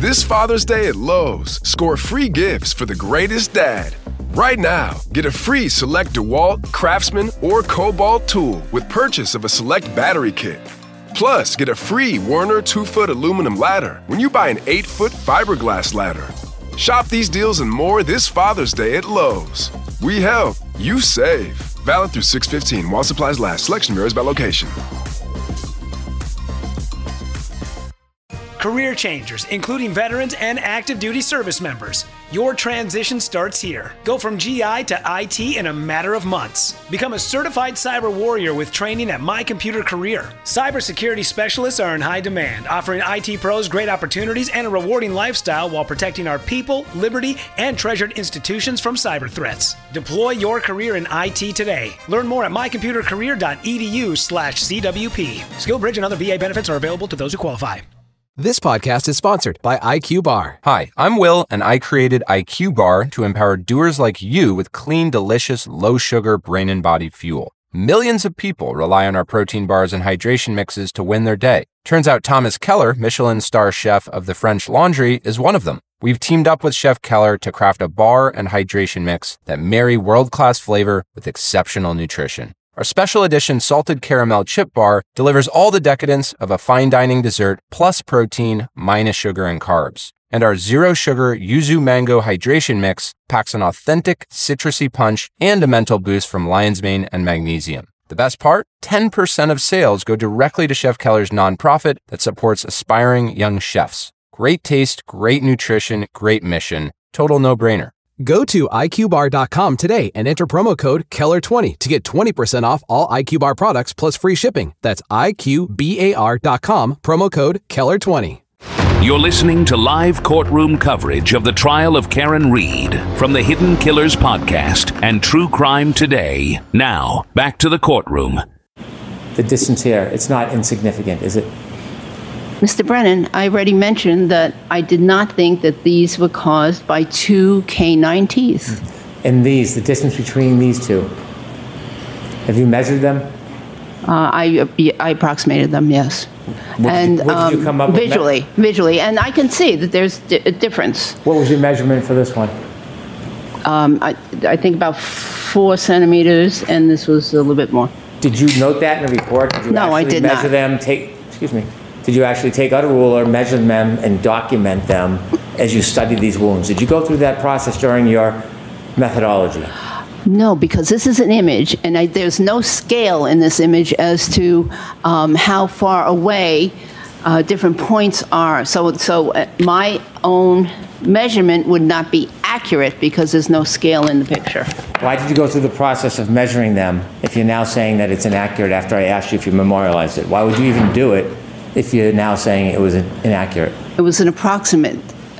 This Father's Day at Lowe's, score free gifts for the greatest dad. Right now, get a free select DeWalt, Craftsman, or Cobalt tool with purchase of a select battery kit. Plus, get a free Werner 2-foot aluminum ladder when you buy an 8-foot fiberglass ladder. Shop these deals and more this Father's Day at Lowe's. We help, you save. Valid through 6/15 while supplies last. Selection varies by location. Career changers, including veterans and active duty service members. Your transition starts here. Go from GI to IT in a matter of months. Become a certified cyber warrior with training at My Computer Career. Cybersecurity specialists are in high demand, offering IT pros great opportunities and a rewarding lifestyle while protecting our people, liberty, and treasured institutions from cyber threats. Deploy your career in IT today. Learn more at mycomputercareer.edu/CWP. SkillBridge and other VA benefits are available to those who qualify. This podcast is sponsored by IQ Bar. Hi, I'm Will, and I created IQ Bar to empower doers like you with clean, delicious, low-sugar brain and body fuel. Millions of people rely on our protein bars and hydration mixes to win their day. Turns out Thomas Keller, Michelin star chef of the French Laundry, is one of them. We've teamed up with Chef Keller to craft a bar and hydration mix that marry world-class flavor with exceptional nutrition. Our special edition salted caramel chip bar delivers all the decadence of a fine dining dessert plus protein minus sugar and carbs. And our zero sugar yuzu mango hydration mix packs an authentic citrusy punch and a mental boost from lion's mane and magnesium. The best part? 10% of sales go directly to Chef Keller's nonprofit that supports aspiring young chefs. Great taste, great nutrition, great mission. Total no-brainer. Go to IQBar.com today and enter promo code KELLER20 to get 20% off all IQ Bar products plus free shipping. That's IQBAR.com, promo code KELLER20. You're listening to live courtroom coverage of the trial of Karen Read from the Hidden Killers podcast and True Crime Today. Now, back to the courtroom. The distance here, it's not insignificant, is it? Mr. Brennan, I already mentioned that I did not think that these were caused by two canine teeth. And these, the distance between these two, have you measured them? I approximated them, yes. What did you come up with? Visually, and I can see that there's a difference. What was your measurement for this one? I think about 4 centimeters, and this was a little bit more. Did you note that in the report? Did you No, I did not. Measure them, Did you actually take out a ruler, measure them, and document them as you studied these wounds? Did you go through that process during your methodology? No, because this is an image, and there's no scale in this image as to how far away different points are. So my own measurement would not be accurate because there's no scale in the picture. Why did you go through the process of measuring them if you're now saying that it's inaccurate after I asked you if you memorialized it? Why would you even do it if you're now saying it was inaccurate? It was an approximate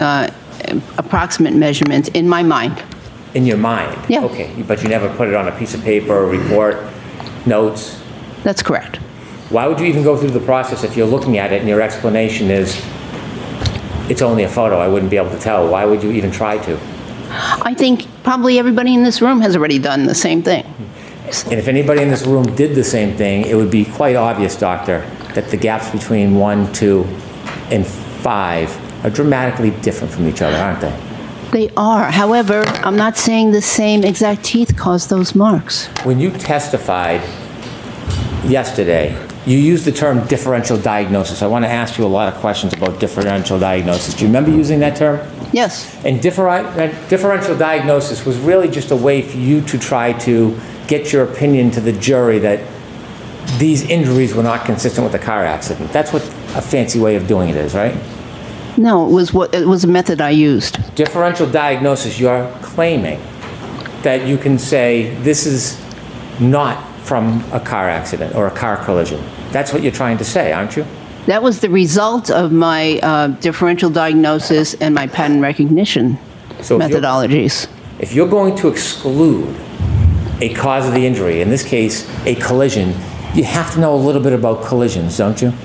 measurement in my mind. In your mind? Yeah. Okay, but you never put it on a piece of paper or report, notes? That's correct. Why would you even go through the process if you're looking at it and your explanation is, it's only a photo, I wouldn't be able to tell? Why would you even try to? I think probably everybody in this room has already done the same thing. And if anybody in this room did the same thing, it would be quite obvious, Doctor, that the gaps between 1, 2, and 5 are dramatically different from each other, aren't they? They are. However, I'm not saying the same exact teeth caused those marks. When you testified yesterday, you used the term differential diagnosis. I want to ask you a lot of questions about differential diagnosis. Do you remember using that term? Yes. And differential diagnosis was really just a way for you to try to get your opinion to the jury that these injuries were not consistent with a car accident. That's what a fancy way of doing it is, right? No, it was a method I used. Differential diagnosis, you're claiming that you can say this is not from a car accident or a car collision. That's what you're trying to say, aren't you? That was the result of my differential diagnosis and my pattern recognition methodologies. If you're going to exclude a cause of the injury, in this case, a collision, you have to know a little bit about collisions, don't you?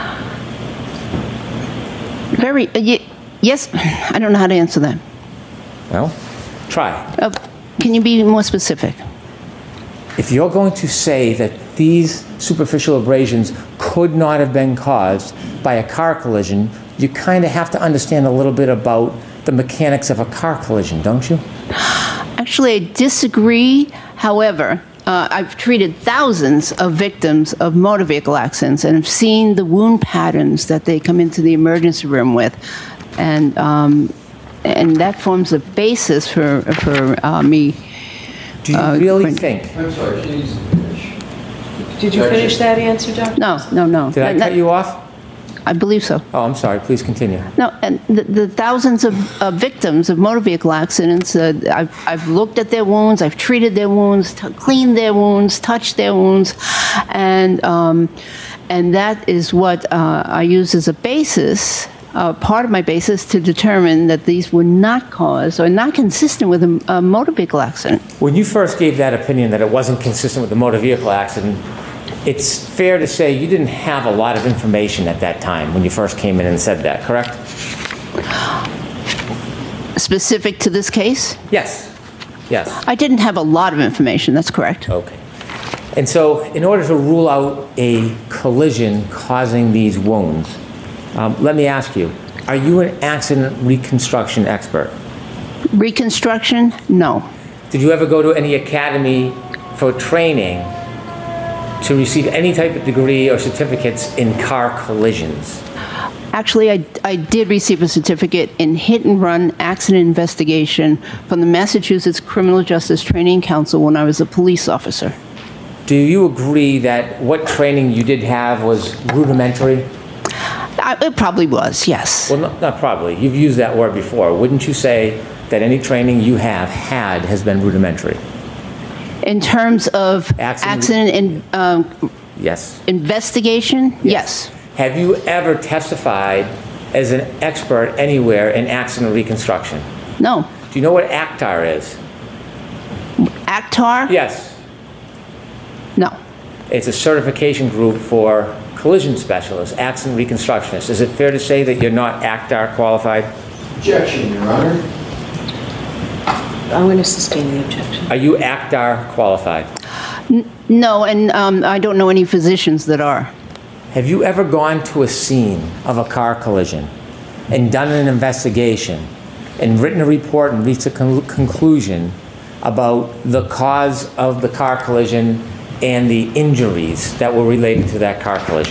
Yes. I don't know how to answer that. Well, try. Can you be more specific? If you're going to say that these superficial abrasions could not have been caused by a car collision, you kind of have to understand a little bit about the mechanics of a car collision, don't you? Actually, I disagree. However, I've treated thousands of victims of motor vehicle accidents and have seen the wound patterns that they come into the emergency room with, and that forms a basis for me. Do you really think? I'm sorry, please finish. Did you finish that answer, Doctor? No. Did I cut you off? I believe so. Oh, I'm sorry. Please continue. No, and the thousands of victims of motor vehicle accidents, I've looked at their wounds, I've treated their wounds, cleaned their wounds, touched their wounds, and that is what I use as a basis, part of my basis, to determine that these were not caused or not consistent with a motor vehicle accident. When you first gave that opinion that it wasn't consistent with the motor vehicle accident, it's fair to say you didn't have a lot of information at that time when you first came in and said that, correct? Specific to this case? Yes. I didn't have a lot of information, that's correct. Okay. And so in order to rule out a collision causing these wounds, let me ask you, are you an accident reconstruction expert? Reconstruction? No. Did you ever go to any academy for training to receive any type of degree or certificates in car collisions? Actually, I did receive a certificate in hit-and-run accident investigation from the Massachusetts Criminal Justice Training Council when I was a police officer. Do you agree that what training you did have was rudimentary? It probably was, yes. Well, not probably. You've used that word before. Wouldn't you say that any training you have had has been rudimentary? In terms of accident yes. Investigation? Yes. Have you ever testified as an expert anywhere in accident reconstruction? No. Do you know what ACTAR is? ACTAR? Yes. No. It's a certification group for collision specialists, accident reconstructionists. Is it fair to say that you're not ACTAR qualified? Objection, Your Honor. I'm going to sustain the objection. Are you ACTAR qualified? No, and I don't know any physicians that are. Have you ever gone to a scene of a car collision and done an investigation and written a report and reached a conclusion about the cause of the car collision and the injuries that were related to that car collision?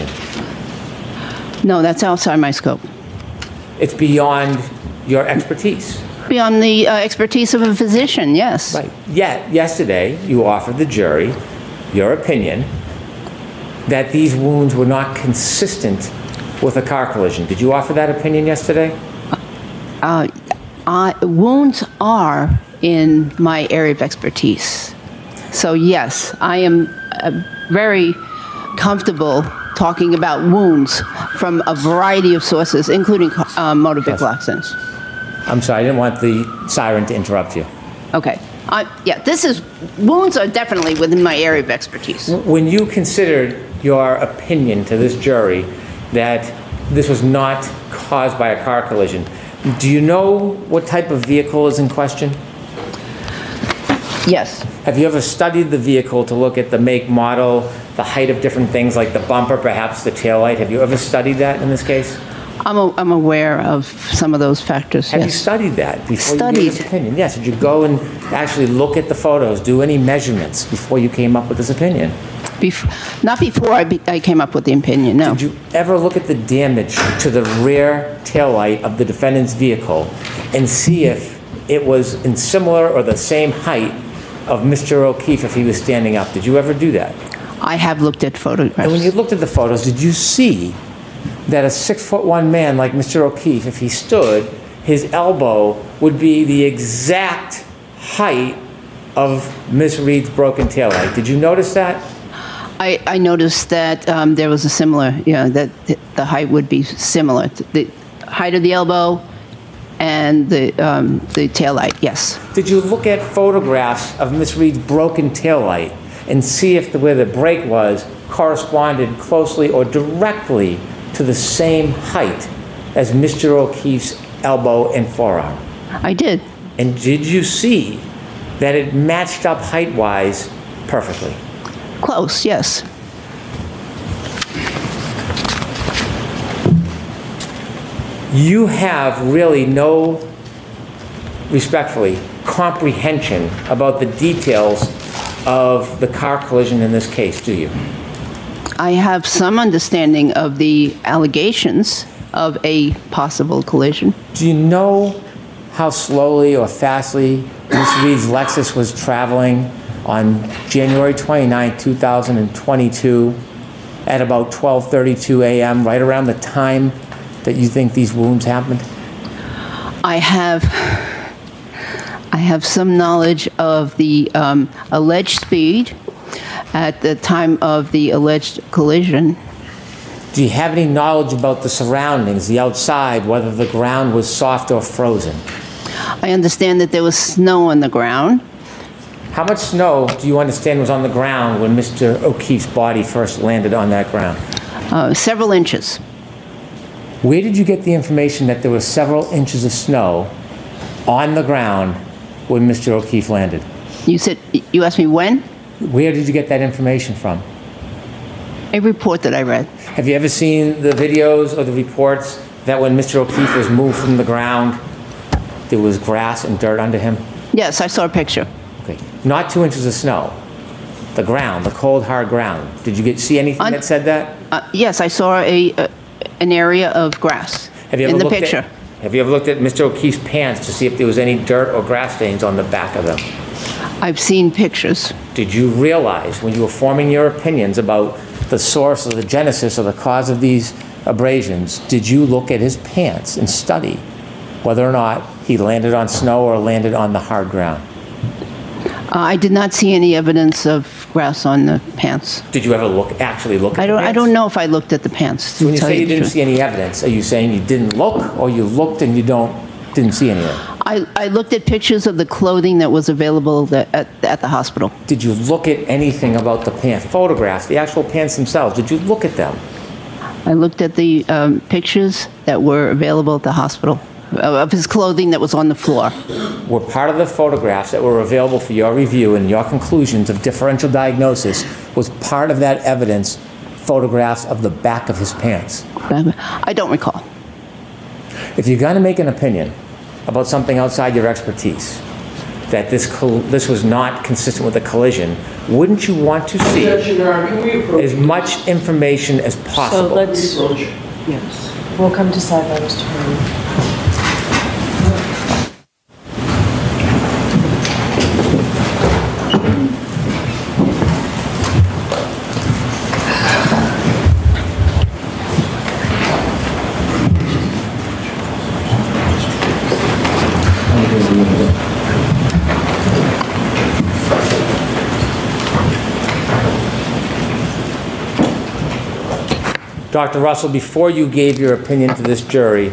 No, that's outside my scope. It's beyond your expertise. Beyond the expertise of a physician, yes. Right. Yet, yesterday, you offered the jury your opinion that these wounds were not consistent with a car collision. Did you offer that opinion yesterday? Wounds are in my area of expertise. So yes, I am very comfortable talking about wounds from a variety of sources, including motor vehicle accidents. I'm sorry, I didn't want the siren to interrupt you. Okay. Yeah, wounds are definitely within my area of expertise. When you considered your opinion to this jury that this was not caused by a car collision, do you know what type of vehicle is in question? Yes. Have you ever studied the vehicle to look at the make, model, the height of different things like the bumper, perhaps the taillight? Have you ever studied that in this case? I'm aware of some of those factors, Have yes. you studied that before you gave this opinion? Yes. Did you go and actually look at the photos, do any measurements before you came up with this opinion? Not before I came up with the opinion, no. Did you ever look at the damage to the rear taillight of the defendant's vehicle and see if it was in similar or the same height of Mr. O'Keefe if he was standing up? Did you ever do that? I have looked at photographs. And when you looked at the photos, did you see that a 6'1" man like Mr. O'Keefe, if he stood, his elbow would be the exact height of Miss Reed's broken taillight? Did you notice that? I noticed that there was a similar, that the height would be similar. The height of the elbow and the taillight, yes. Did you look at photographs of Miss Reed's broken taillight and see if where the break was corresponded closely or directly to the same height as Mr. O'Keefe's elbow and forearm? I did. And did you see that it matched up height-wise perfectly? Close, yes. You have really no, respectfully, comprehension about the details of the car collision in this case, do you? I have some understanding of the allegations of a possible collision. Do you know how slowly or fastly Mr. Reed's Lexus was traveling on January 29, 2022 at about 12:32 a.m., right around the time that you think these wounds happened? I have some knowledge of the alleged speed at the time of the alleged collision. Do you have any knowledge about the surroundings, the outside, whether the ground was soft or frozen? I understand that there was snow on the ground. How much snow do you understand was on the ground when Mr. O'Keefe's body first landed on that ground? Several inches. Where did you get the information that there were several inches of snow on the ground when Mr. O'Keefe landed? You asked me when? Where did you get that information from? A report that I read. Have you ever seen the videos or the reports that when Mr. O'Keefe was moved from the ground, there was grass and dirt under him? Yes, I saw a picture. Okay. Not 2 inches of snow. The ground, the cold, hard ground. Did you see anything that said that? Yes, I saw an area of grass in the picture. Have you ever looked at Mr. O'Keefe's pants to see if there was any dirt or grass stains on the back of them? I've seen pictures. Did you realize when you were forming your opinions about the source or the genesis or the cause of these abrasions, did you look at his pants and study whether or not he landed on snow or landed on the hard ground? I did not see any evidence of grass on the pants. Did you ever actually look at the pants? I don't know if I looked at the pants. So when you say you didn't see any evidence, are you saying you didn't look, or you looked and you didn't see anything? I looked at pictures of the clothing that was available at the hospital. Did you look at anything about the pants, photographs, the actual pants themselves? Did you look at them? I looked at the pictures that were available at the hospital of his clothing that was on the floor. Were part of the photographs that were available for your review and your conclusions of differential diagnosis, was part of that evidence photographs of the back of his pants? I don't recall. If you're going to make an opinion about something outside your expertise, that this was not consistent with a collision, wouldn't you want to see as much information as possible? So let's, yes, we'll come to sidebar, Mr. Herman. Dr. Russell, before you gave your opinion to this jury,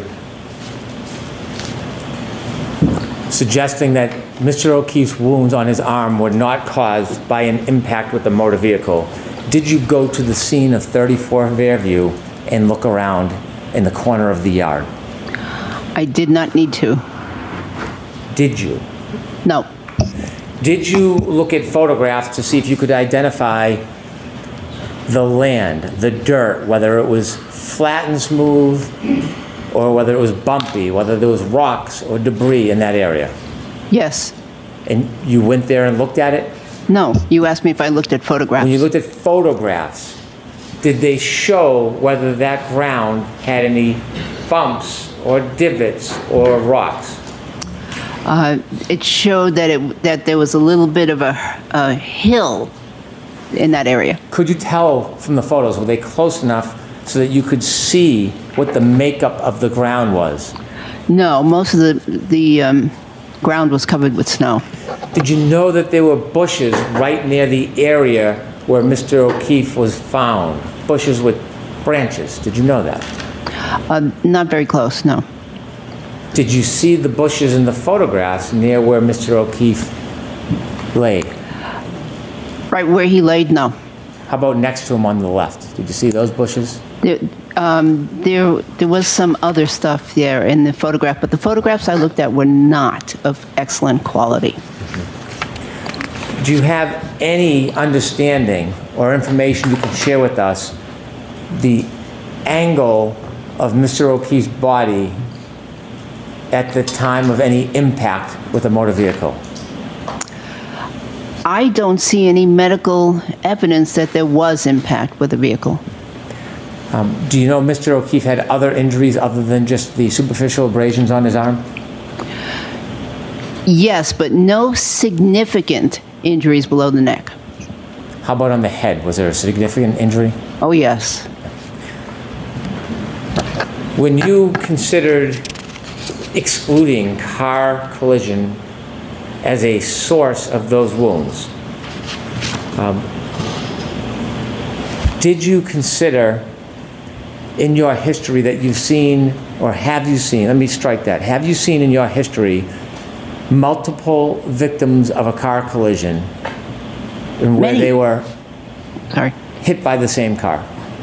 suggesting that Mr. O'Keefe's wounds on his arm were not caused by an impact with the motor vehicle, did you go to the scene of 34 Fairview and look around in the corner of the yard? I did not need to. Did you? No. Did you look at photographs to see if you could identify the land, the dirt, whether it was flat and smooth or whether it was bumpy, whether there was rocks or debris in that area? Yes. And you went there and looked at it? No. You asked me if I looked at photographs. When you looked at photographs, did they show whether that ground had any bumps or divots or rocks? It showed that there was a little bit of a hill in that area. Could you tell from the photos, were they close enough so that you could see what the makeup of the ground was? No, most of the ground was covered with snow. Did you know that there were bushes right near the area where Mr. O'Keefe was found? Bushes with branches. Did you know that? Not very close, no. Did you see the bushes in the photographs near where Mr. O'Keefe laid? Right where he laid, no. How about next to him on the left? Did you see those bushes? There was some other stuff there in the photograph, but the photographs I looked at were not of excellent quality. Do you have any understanding or information you can share with us the angle of Mr. O'Keefe's body at the time of any impact with a motor vehicle? I don't see any medical evidence that there was impact with the vehicle. Do you know Mr. O'Keefe had other injuries other than just the superficial abrasions on his arm? Yes, but no significant injuries below the neck. How about on the head? Was there a significant injury? Oh, yes. When you considered excluding car collision as a source of those wounds, did you consider in your history that you've seen, or have you seen, let me strike that, have you seen in your history multiple victims of a car collision where they were hit by the same car?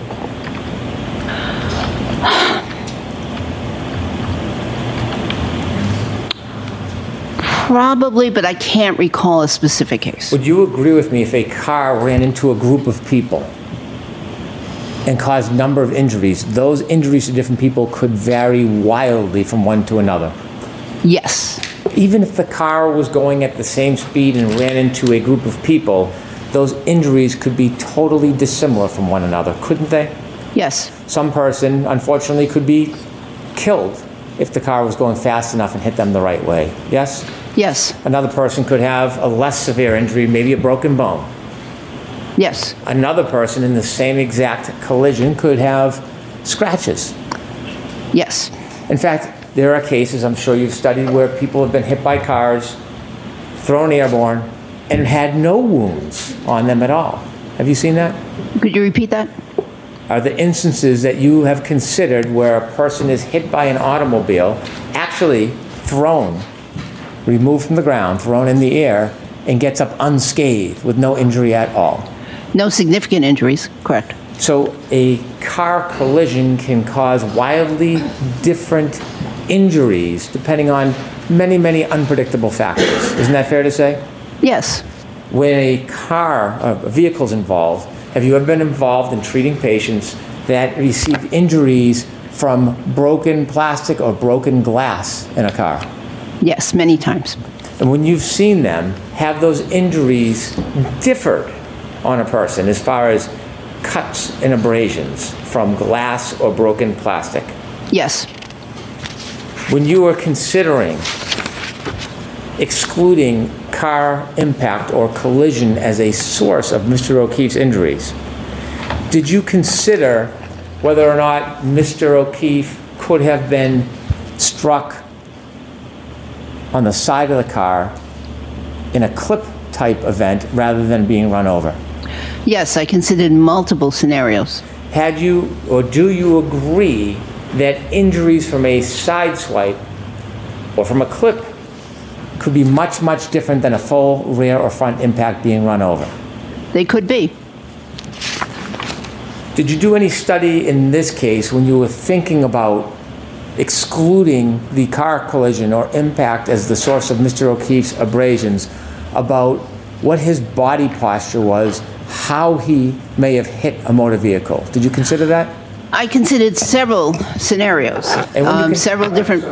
Probably, but I can't recall a specific case. Would you agree with me if a car ran into a group of people and caused a number of injuries, those injuries to different people could vary wildly from one to another? Yes. Even if the car was going at the same speed and ran into a group of people, those injuries could be totally dissimilar from one another, couldn't they? Yes. Some person, unfortunately, could be killed if the car was going fast enough and hit them the right way, yes? Yes. Another person could have a less severe injury, maybe a broken bone. Yes. Another person in the same exact collision could have scratches. Yes. In fact, there are cases, I'm sure you've studied, where people have been hit by cars, thrown airborne, and had no wounds on them at all. Have you seen that? Could you repeat that? Are the instances that you have considered where a person is hit by an automobile, actually thrown, removed from the ground, thrown in the air, and gets up unscathed with no injury at all? No significant injuries, correct. So a car collision can cause wildly different injuries depending on many, many unpredictable factors. Isn't that fair to say? Yes. When a vehicle's involved, have you ever been involved in treating patients that received injuries from broken plastic or broken glass in a car? Yes, many times. And when you've seen them, have those injuries differed on a person as far as cuts and abrasions from glass or broken plastic? Yes. When you were considering excluding car impact or collision as a source of Mr. O'Keefe's injuries, did you consider whether or not Mr. O'Keefe could have been struck on the side of the car in a clip type event rather than being run over? Yes, I considered multiple scenarios. Had you, or do you agree that injuries from a side swipe or from a clip could be much, much different than a full rear or front impact being run over? They could be. Did you do any study in this case when you were thinking about excluding the car collision or impact as the source of Mr. O'Keefe's abrasions about what his body posture was, how he may have hit a motor vehicle? Did you consider that? I considered several scenarios, several different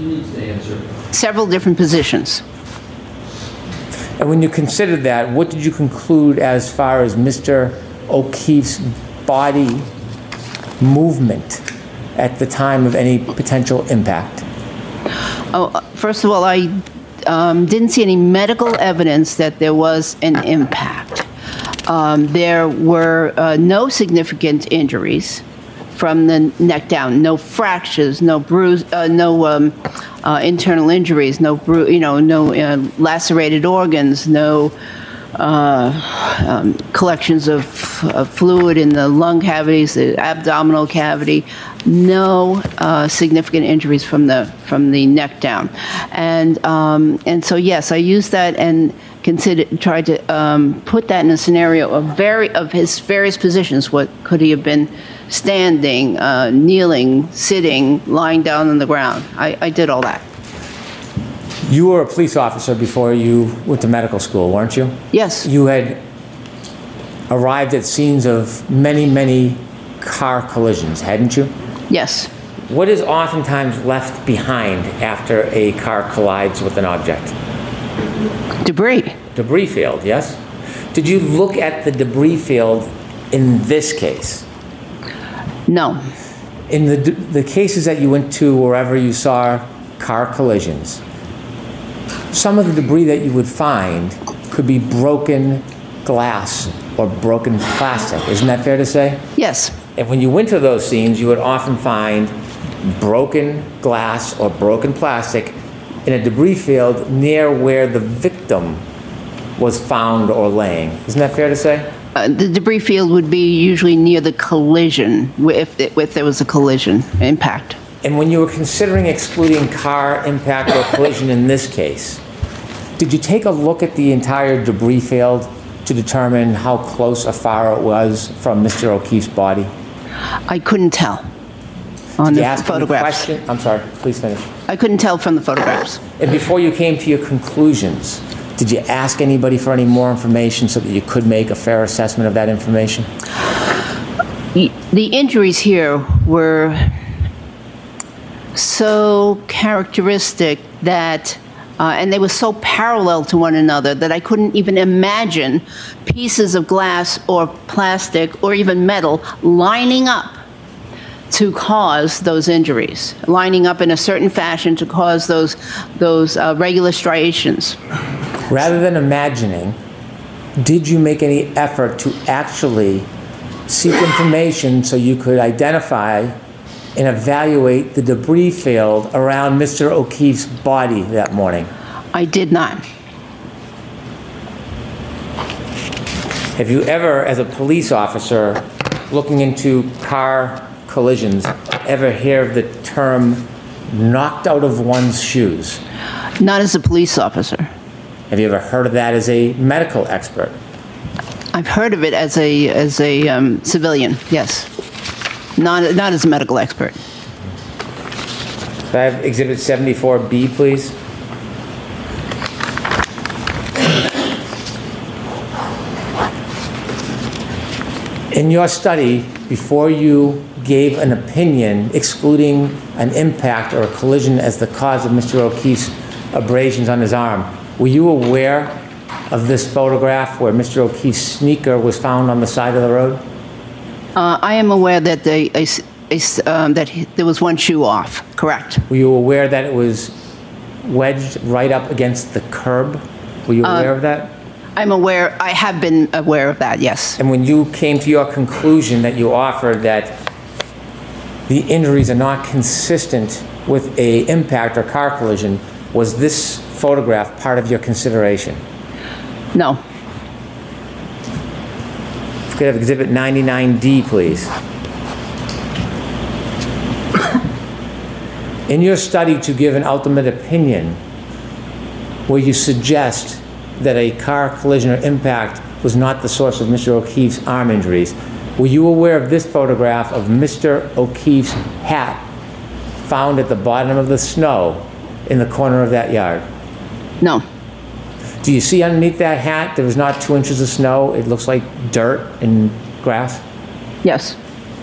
positions. And when you considered that, what did you conclude as far as Mr. O'Keefe's body movement at the time of any potential impact? Oh, first of all, I didn't see any medical evidence that there was an impact. There were no significant injuries from the neck down, no fractures, no bruise, no internal injuries, no lacerated organs, no collections of fluid in the lung cavities, the abdominal cavity, no significant injuries from the neck down, and so yes, I used that and tried to put that in a scenario of his various positions. What could he have been? Standing, kneeling, sitting, lying down on the ground. I did all that. You were a police officer before you went to medical school, weren't you? Yes. You had arrived at scenes of many, many car collisions, hadn't you? Yes. What is oftentimes left behind after a car collides with an object? Debris. Debris field, yes? Did you look at the debris field in this case? No. In the cases that you went to wherever you saw car collisions, some of the debris that you would find could be broken glass or broken plastic. Isn't that fair to say? Yes. And when you went to those scenes, you would often find broken glass or broken plastic in a debris field near where the victim was found or laying. Isn't that fair to say? The debris field would be usually near the collision, if there was a collision impact. And when you were considering excluding car impact or collision in this case, did you take a look at the entire debris field to determine how close or far it was from Mr. O'Keefe's body? I couldn't tell on the photographs. I'm sorry, please finish. I couldn't tell from the photographs. And before you came to your conclusions, did you ask anybody for any more information so that you could make a fair assessment of that information? The injuries here were so characteristic that, and they were so parallel to one another that I couldn't even imagine pieces of glass or plastic or even metal lining up to cause those injuries, lining up in a certain fashion to cause those regular striations. Rather than imagining, did you make any effort to actually seek information so you could identify and evaluate the debris field around Mr. O'Keefe's body that morning? I did not. Have you ever, as a police officer looking into car collisions, ever hear of the term knocked out of one's shoes? Not as a police officer. Have you ever heard of that as a medical expert? I've heard of it as a civilian, yes. Not as a medical expert. Could I have Exhibit 74B, please? In your study, before you gave an opinion excluding an impact or a collision as the cause of Mr. O'Keefe's abrasions on his arm, were you aware of this photograph where Mr. O'Keefe's sneaker was found on the side of the road? I am aware that that there was one shoe off, correct. Were you aware that it was wedged right up against the curb? Were you aware of that? I'm aware, I have been aware of that, yes. And when you came to your conclusion that you offered that the injuries are not consistent with a impact or car collision, was this photograph part of your consideration? No. If we could have Exhibit 99D, please. In your study to give an ultimate opinion, where you suggest that a car collision or impact was not the source of Mr. O'Keefe's arm injuries, were you aware of this photograph of Mr. O'Keefe's hat found at the bottom of the snow in the corner of that yard? No. Do you see underneath that hat there was not 2 inches of snow? It looks like dirt and grass? Yes.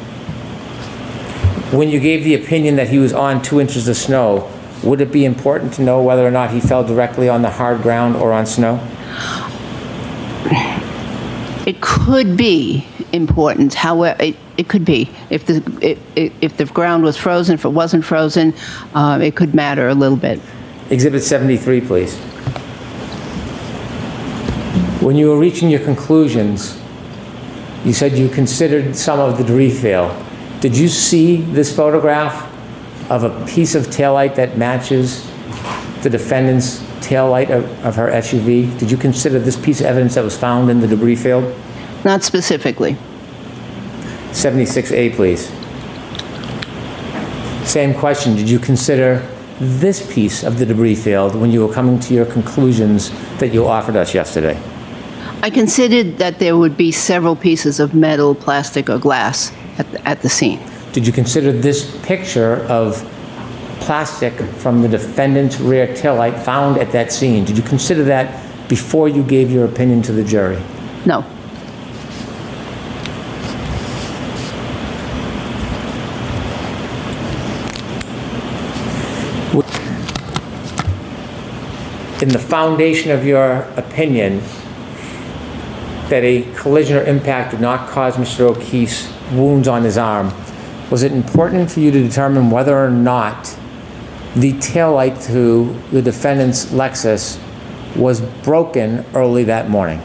When you gave the opinion that he was on 2 inches of snow, would it be important to know whether or not he fell directly on the hard ground or on snow? It could be important. However, it could be. If the ground was frozen, if it wasn't frozen, it could matter a little bit. Exhibit 73, please. When you were reaching your conclusions, you said you considered some of the debris field. Did you see this photograph of a piece of taillight that matches the defendant's taillight of her SUV? Did you consider this piece of evidence that was found in the debris field? Not specifically. 76A, please. Same question. Did you consider this piece of the debris field when you were coming to your conclusions that you offered us yesterday? I considered that there would be several pieces of metal, plastic, or glass at the scene. Did you consider this picture of plastic from the defendant's rear taillight found at that scene? Did you consider that before you gave your opinion to the jury? No. in the foundation of your opinion that a collision or impact did not cause Mr. O'Keefe's wounds on his arm, was it important for you to determine whether or not the taillight to the defendant's Lexus was broken early that morning?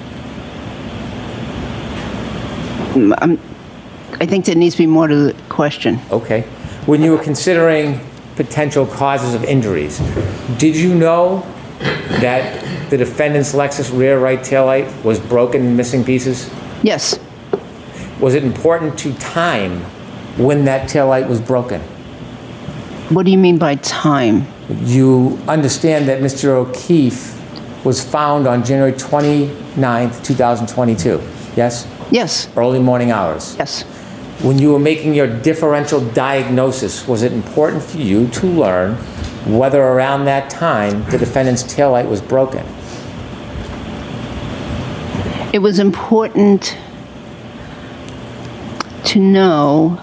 I think there needs to be more to the question. Okay. When you were considering potential causes of injuries, did you know that the defendant's Lexus rear right taillight was broken and missing pieces? Yes. Was it important to time when that taillight was broken? What do you mean by time? You understand that Mr. O'Keefe was found on January 29th, 2022, yes? Yes. Early morning hours. Yes. When you were making your differential diagnosis, was it important for you to learn whether around that time the defendant's taillight was broken? It was important to know.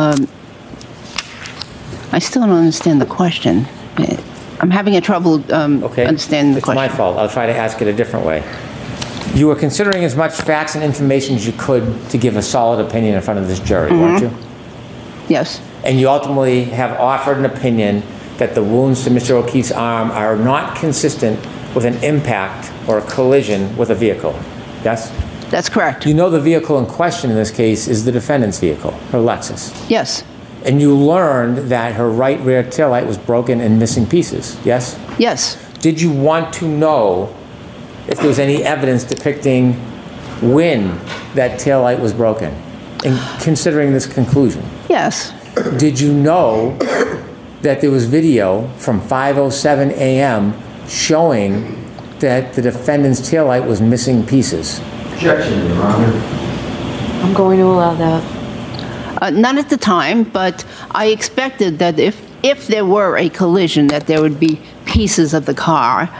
I still don't understand the question. I'm having a trouble understanding the question. It's my fault. I'll try to ask it a different way. You were considering as much facts and information as you could to give a solid opinion in front of this jury, weren't you? Yes. And you ultimately have offered an opinion that the wounds to Mr. O'Keefe's arm are not consistent with an impact or a collision with a vehicle, yes? That's correct. You know the vehicle in question in this case is the defendant's vehicle, her Lexus. Yes. And you learned that her right rear taillight was broken and missing pieces, yes? Yes. Did you want to know if there was any evidence depicting when that taillight was broken, in considering this conclusion? Yes. Did you know that there was video from 5:07 a.m. showing that the defendant's taillight was missing pieces? Objection, Your Honor. I'm going to allow that. Not at the time, but I expected that if there were a collision, that there would be pieces of the car,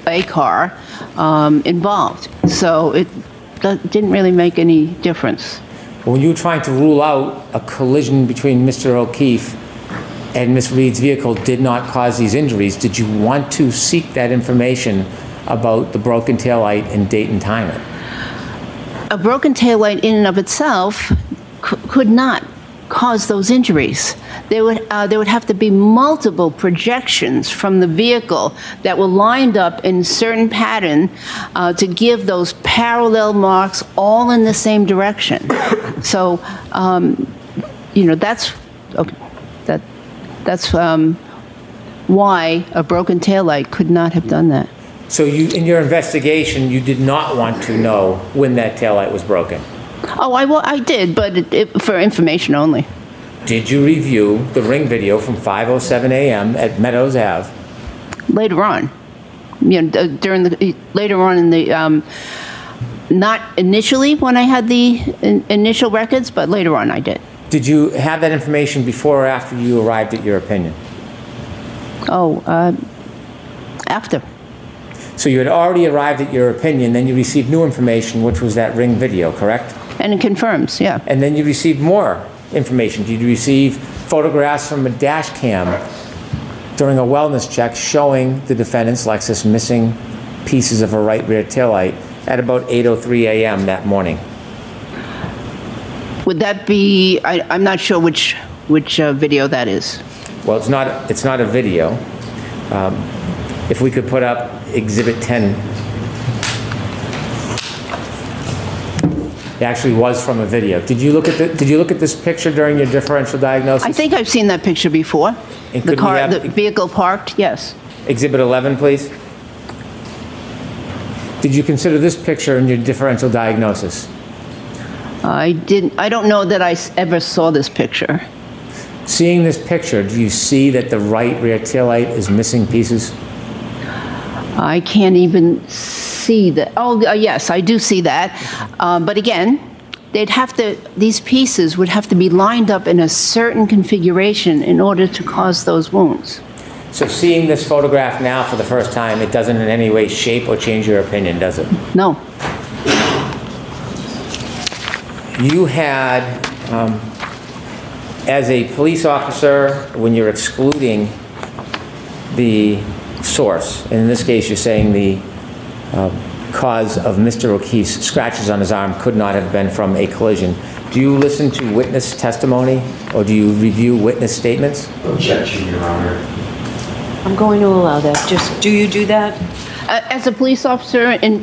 involved. So it didn't really make any difference. When you were trying to rule out a collision between Mr. O'Keefe and Ms. Reed's vehicle did not cause these injuries, did you want to seek that information about the broken taillight and date and time it? A broken taillight in and of itself could not cause those injuries. There would have to be multiple projections from the vehicle that were lined up in a certain pattern to give those parallel marks all in the same direction. So, that's why a broken taillight could not have done that. So in your investigation, you did not want to know when that taillight was broken? Oh, I did, but for information only. Did you review the ring video from 5:07 a.m. at Meadows Ave? Later on. Later on in the, not initially when I had the initial records, but later on I did. Did you have that information before or after you arrived at your opinion? After. So you had already arrived at your opinion, then you received new information, which was that ring video, correct? And it confirms, yeah. And then you received more information. Did you receive photographs from a dash cam during a wellness check showing the defendant's Lexus missing pieces of her right rear taillight at about 8:03 a.m. that morning? Would that be, I'm not sure which video that is. Well, it's not a video. If we could put up Exhibit 10. It actually was from a video. Did you look at this picture during your differential diagnosis? I think I've seen that picture before. And The vehicle parked, yes. Exhibit 11, please. Did you consider this picture in your differential diagnosis? I don't know that I ever saw this picture. Seeing this picture, do you see that the right rear taillight is missing pieces? I can't even see that. Oh, yes, I do see that. But again, these pieces would have to be lined up in a certain configuration in order to cause those wounds. So seeing this photograph now for the first time, it doesn't in any way shape or change your opinion, does it? No. You had, as a police officer, when you're excluding the source. And in this case, you're saying the cause of Mr. O'Keefe's scratches on his arm could not have been from a collision. Do you listen to witness testimony, or do you review witness statements? Objection, Your Honor. I'm going to allow that. Just, do you do that? As a police officer, in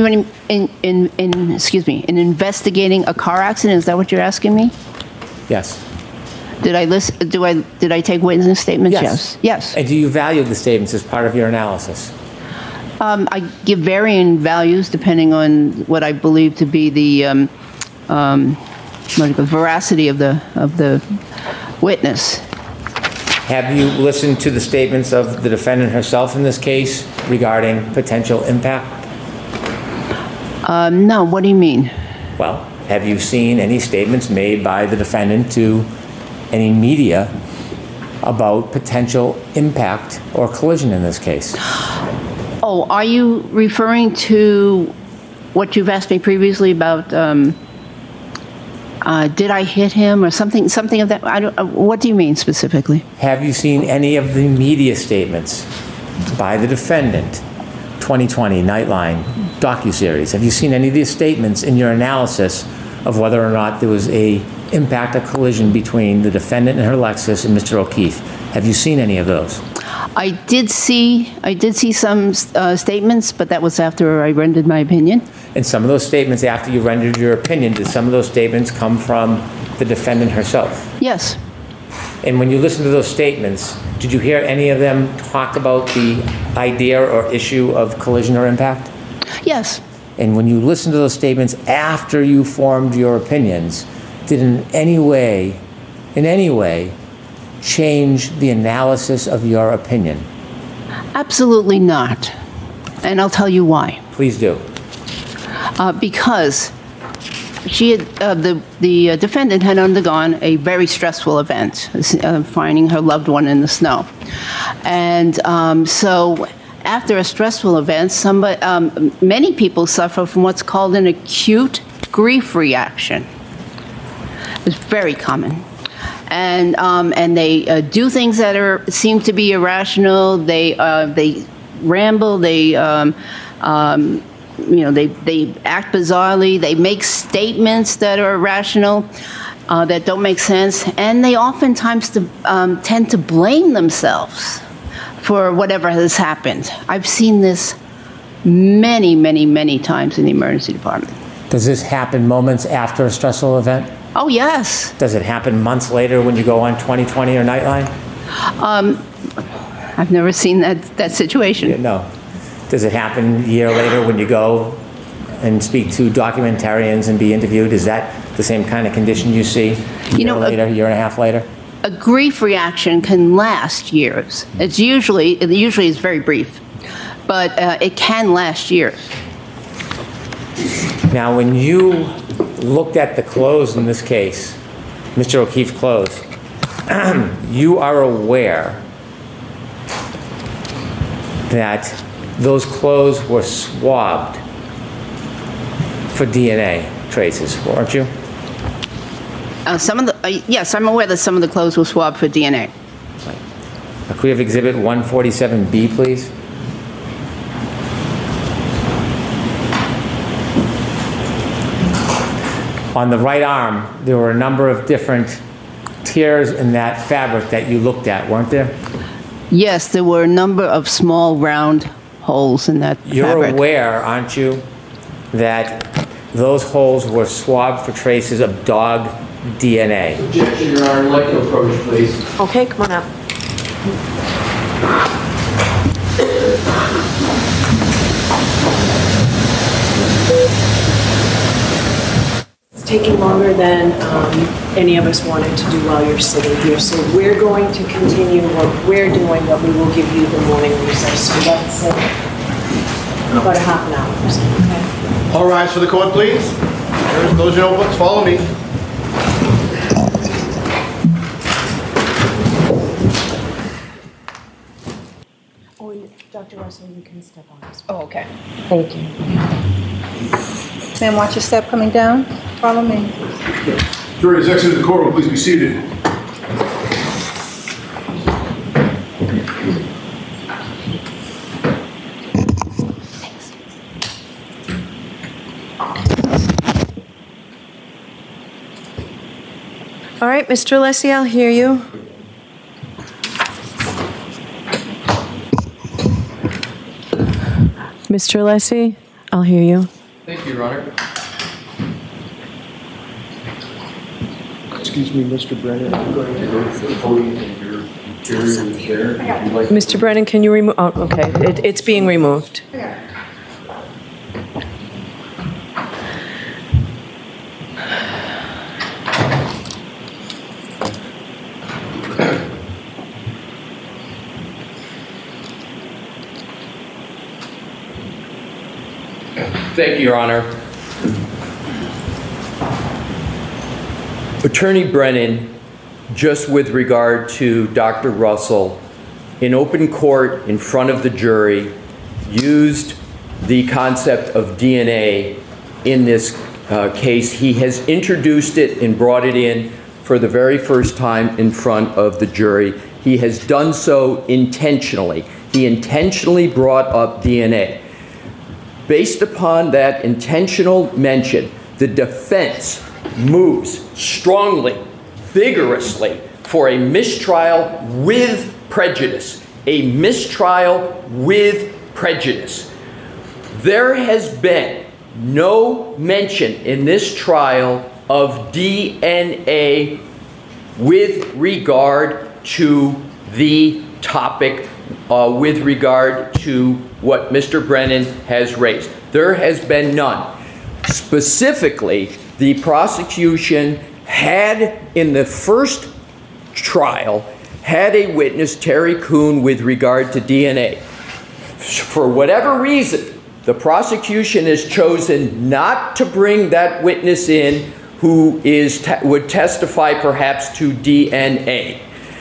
investigating a car accident, is that what you're asking me? Yes. Did I listen? Did I take witness statements? Yes. Yes. And do you value the statements as part of your analysis? I give varying values depending on what I believe to be the veracity of the witness. Have you listened to the statements of the defendant herself in this case regarding potential impact? No. What do you mean? Well, have you seen any statements made by the defendant to any media about potential impact or collision in this case? Oh, are you referring to what you've asked me previously about? Did I hit him or something of that? What do you mean specifically? Have you seen any of the media statements by the defendant, 2020, Nightline, docuseries? Have you seen any of these statements in your analysis of whether or not there was a impact, a collision between the defendant and her Lexus and Mr. O'Keefe? Have you seen any of those? I did see some statements, but that was after I rendered my opinion. And some of those statements, after you rendered your opinion, did some of those statements come from the defendant herself? Yes. And when you listen to those statements, did you hear any of them talk about the idea or issue of collision or impact? Yes. And when you listen to those statements after you formed your opinions, did in any way change the analysis of your opinion? Absolutely not. And I'll tell you why. Please do. Because she had, the defendant had undergone a very stressful event, finding her loved one in the snow. And so after a stressful event, many people suffer from what's called an acute grief reaction. It's very common. And they do things that seem to be irrational. They ramble. They act bizarrely. They make statements that are irrational, that don't make sense, and they oftentimes tend to blame themselves for whatever has happened. I've seen this many, many, many times in the emergency department. Does this happen moments after a stressful event? Oh, yes. Does it happen months later when you go on 2020 or Nightline? I've never seen that situation. Yeah, no. Does it happen a year later when you go and speak to documentarians and be interviewed? Is that the same kind of condition you see a year and a half later? A grief reaction can last years. It usually is very brief, but it can last years. Now, when you looked at the clothes in this case, Mr. O'Keefe's clothes, you are aware that those clothes were swabbed for DNA traces, weren't you? Yes, I'm aware that some of the clothes were swabbed for DNA. Could we have Exhibit 147B, please? On the right arm, there were a number of different tears in that fabric that you looked at, weren't there? Yes, there were a number of small round holes in that fabric. You're aware, aren't you, that those holes were swabbed for traces of dog DNA? Objection, Your Honor. I'd like to approach, please. Okay, come on up. It's taking longer than any of us wanted to do while you're sitting here, so we're going to continue what we're doing, but we will give you the morning recess. So that's about a half an hour or so, okay? All rise for the court, please. Close your notebooks. Follow me. Oh, and Dr. Russell, you can step on this. Oh, okay. Thank you. Ma'am, watch your step coming down. Follow me. Jury is exited the courtroom. Please be seated. All right, Mr. Alessi, I'll hear you. Mr. Alessi, I'll hear you. Thank you, Your Honor. Excuse me, Mr. Brennan. I'm going to go to the podium and your material is there. If you'd like to- Mr. Brennan, can you remove? Oh, okay, it's being removed. Thank you, Your Honor. Attorney Brennan, just with regard to Dr. Russell, in open court in front of the jury, used the concept of DNA in this case. He has introduced it and brought it in for the very first time in front of the jury. He has done so intentionally. He intentionally brought up DNA. Based upon that intentional mention, the defense moves strongly, vigorously for a mistrial with prejudice. A mistrial with prejudice. There has been no mention in this trial of DNA with regard to the topic, with regard to what Mr. Brennan has raised. There has been none. Specifically, the prosecution had, in the first trial, had a witness, Terry Kuhn, with regard to DNA. For whatever reason, the prosecution has chosen not to bring that witness in who would testify perhaps to DNA.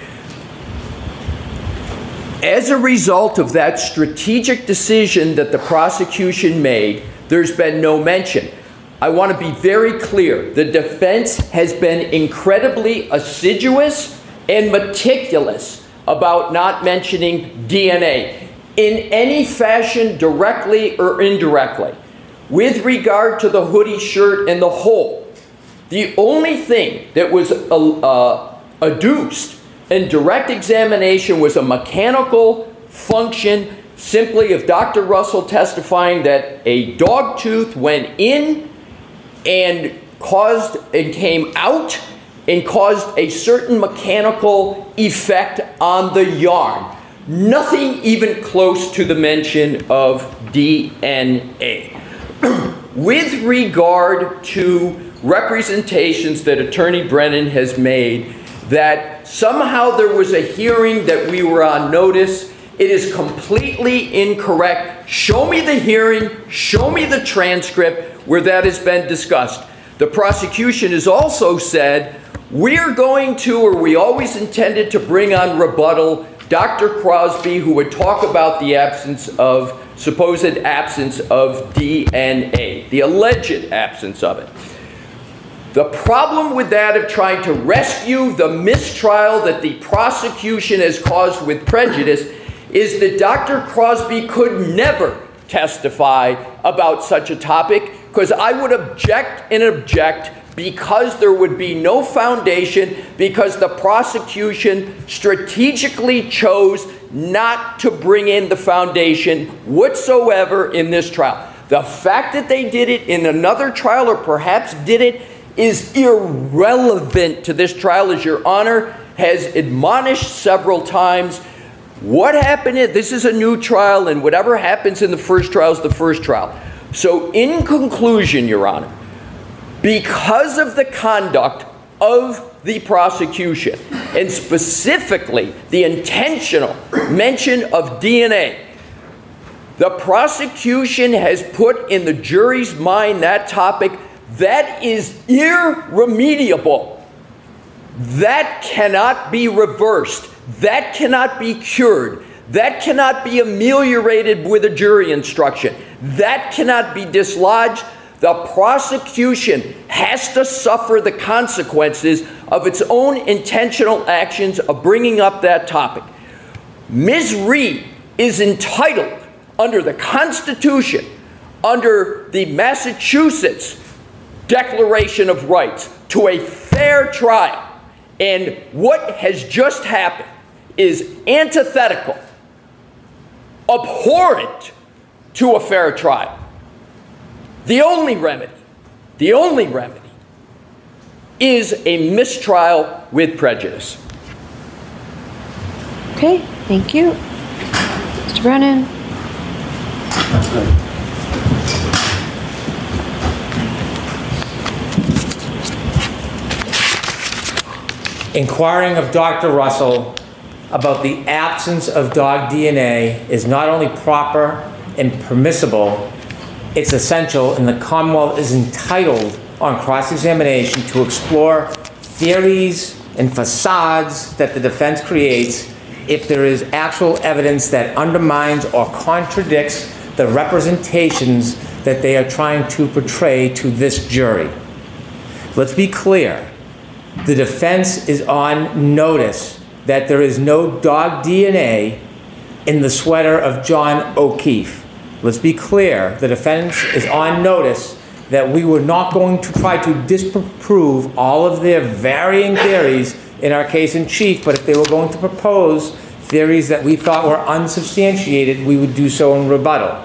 As a result of that strategic decision that the prosecution made, there's been no mention. I want to be very clear. The defense has been incredibly assiduous and meticulous about not mentioning DNA in any fashion, directly or indirectly. With regard to the hoodie shirt and the hole, the only thing that was adduced in direct examination was a mechanical function simply of Dr. Russell testifying that a dog tooth went in and came out and caused a certain mechanical effect on the yarn. Nothing even close to the mention of DNA. With regard to representations that Attorney Brennan has made that somehow there was a hearing that we were on notice, it is completely incorrect. Show me the hearing, show me the transcript where that has been discussed. The prosecution has also said, we're going to, or we always intended to bring on rebuttal Dr. Crosby, who would talk about the supposed absence of DNA, the alleged absence of it. The problem with that of trying to rescue the mistrial that the prosecution has caused with prejudice is that Dr. Crosby could never testify about such a topic, because I would object because there would be no foundation, because the prosecution strategically chose not to bring in the foundation whatsoever in this trial. The fact that they did it in another trial, or perhaps did it, is irrelevant to this trial, as Your Honor has admonished several times. What happened this is a new trial, and whatever happens in the first trial is the first trial. So in conclusion, Your Honor, because of the conduct of the prosecution, and specifically the intentional mention of DNA, the prosecution has put in the jury's mind that topic that is irremediable. That cannot be reversed. That cannot be cured. That cannot be ameliorated with a jury instruction. That cannot be dislodged. The prosecution has to suffer the consequences of its own intentional actions of bringing up that topic. Ms. Reed is entitled, under the Constitution, under the Massachusetts Declaration of Rights, to a fair trial. And what has just happened is antithetical, abhorrent to a fair trial. The only remedy is a mistrial with prejudice. Okay, thank you. Mr. Brennan. Inquiring of Dr. Russell about the absence of dog DNA is not only proper and permissible, it's essential, and the Commonwealth is entitled on cross-examination to explore theories and facades that the defense creates if there is actual evidence that undermines or contradicts the representations that they are trying to portray to this jury. Let's be clear. The defense is on notice that there is no dog DNA in the sweater of John O'Keefe. Let's be clear. The defense is on notice that we were not going to try to disprove all of their varying theories in our case in chief, but if they were going to propose theories that we thought were unsubstantiated, we would do so in rebuttal.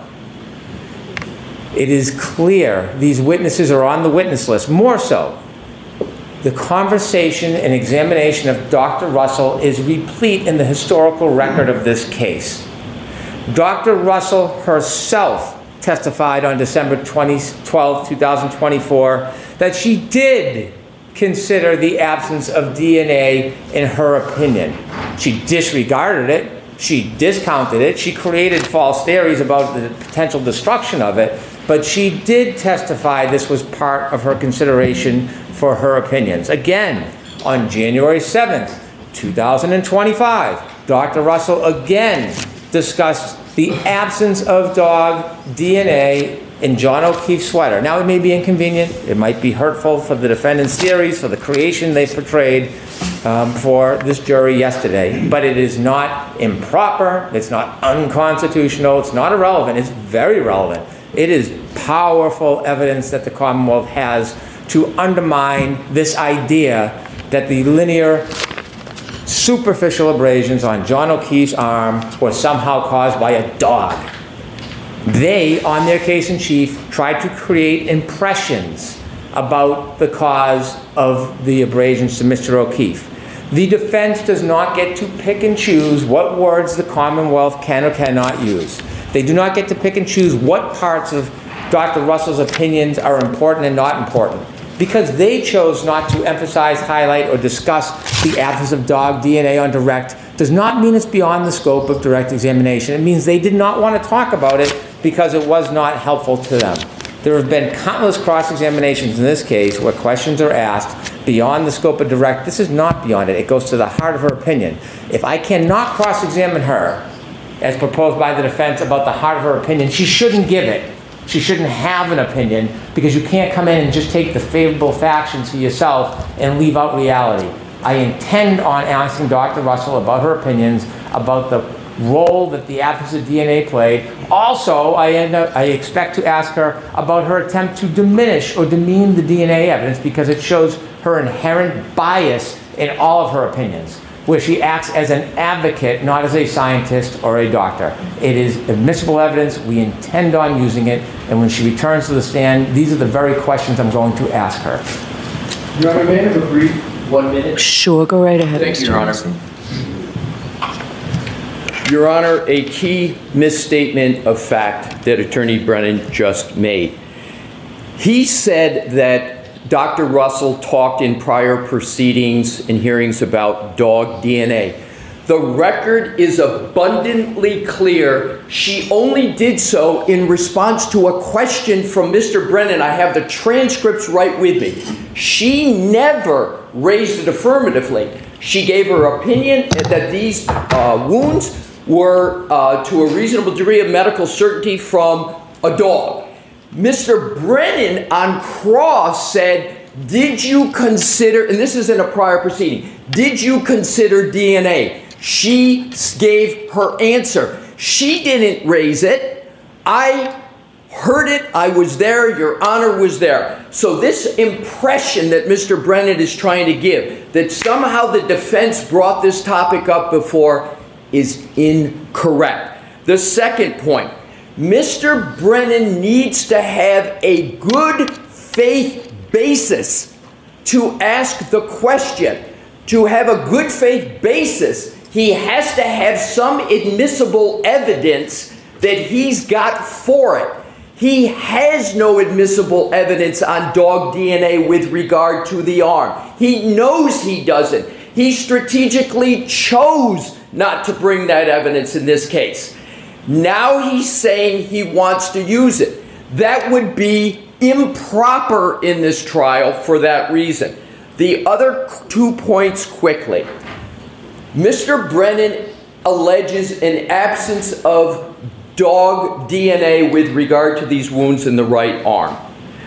It is clear these witnesses are on the witness list. More so, the conversation and examination of Dr. Russell is replete in the historical record of this case. Dr. Russell herself testified on December 12, 2024, that she did consider the absence of DNA in her opinion. She disregarded it, she discounted it, she created false theories about the potential destruction of it, but she did testify this was part of her consideration for her opinions. Again, on January 7th, 2025, Dr. Russell again discussed the absence of dog DNA in John O'Keefe's sweater. Now, it may be inconvenient, it might be hurtful for the defendant's theories, for the creation they portrayed for this jury yesterday, but it is not improper, it's not unconstitutional, it's not irrelevant, it's very relevant. It is powerful evidence that the Commonwealth has to undermine this idea that the linear superficial abrasions on John O'Keefe's arm were somehow caused by a dog. They, on their case in chief, tried to create impressions about the cause of the abrasions to Mr. O'Keefe. The defense does not get to pick and choose what words the Commonwealth can or cannot use. They do not get to pick and choose what parts of Dr. Russell's opinions are important and not important. Because they chose not to emphasize, highlight, or discuss the absence of dog DNA on direct does not mean it's beyond the scope of direct examination. It means they did not want to talk about it because it was not helpful to them. There have been countless cross-examinations in this case where questions are asked beyond the scope of direct. This is not beyond it. It goes to the heart of her opinion. If I cannot cross-examine her, as proposed by the defense, about the heart of her opinion, she shouldn't give it. She shouldn't have an opinion, because you can't come in and just take the favorable factions for yourself and leave out reality. I intend on asking Dr. Russell about her opinions, about the role that the absence of DNA played. Also, I expect to ask her about her attempt to diminish or demean the DNA evidence, because it shows her inherent bias in all of her opinions, where she acts as an advocate, not as a scientist or a doctor. It is admissible evidence. We intend on using it. And when she returns to the stand, these are the very questions I'm going to ask her. Your Honor, may I have a brief 1 minute? Sure, go right ahead. Thank you, Your Honor. Your Honor, a key misstatement of fact that Attorney Brennan just made. He said that Dr. Russell talked in prior proceedings and hearings about dog DNA. The record is abundantly clear. She only did so in response to a question from Mr. Brennan. I have the transcripts right with me. She never raised it affirmatively. She gave her opinion that these wounds were to a reasonable degree of medical certainty from a dog. Mr. Brennan on cross said, did you consider, and this is in a prior proceeding, did you consider DNA? She gave her answer. She didn't raise it. I heard it. I was there. Your Honor was there. So this impression that Mr. Brennan is trying to give, that somehow the defense brought this topic up before, is incorrect. The second point, Mr. Brennan needs to have a good faith basis to ask the question. To have a good faith basis, he has to have some admissible evidence that he's got for it. He has no admissible evidence on dog DNA with regard to the arm. He knows he doesn't. He strategically chose not to bring that evidence in this case. Now he's saying he wants to use it. That would be improper in this trial for that reason. The other 2 points quickly. Mr. Brennan alleges an absence of dog DNA with regard to these wounds in the right arm.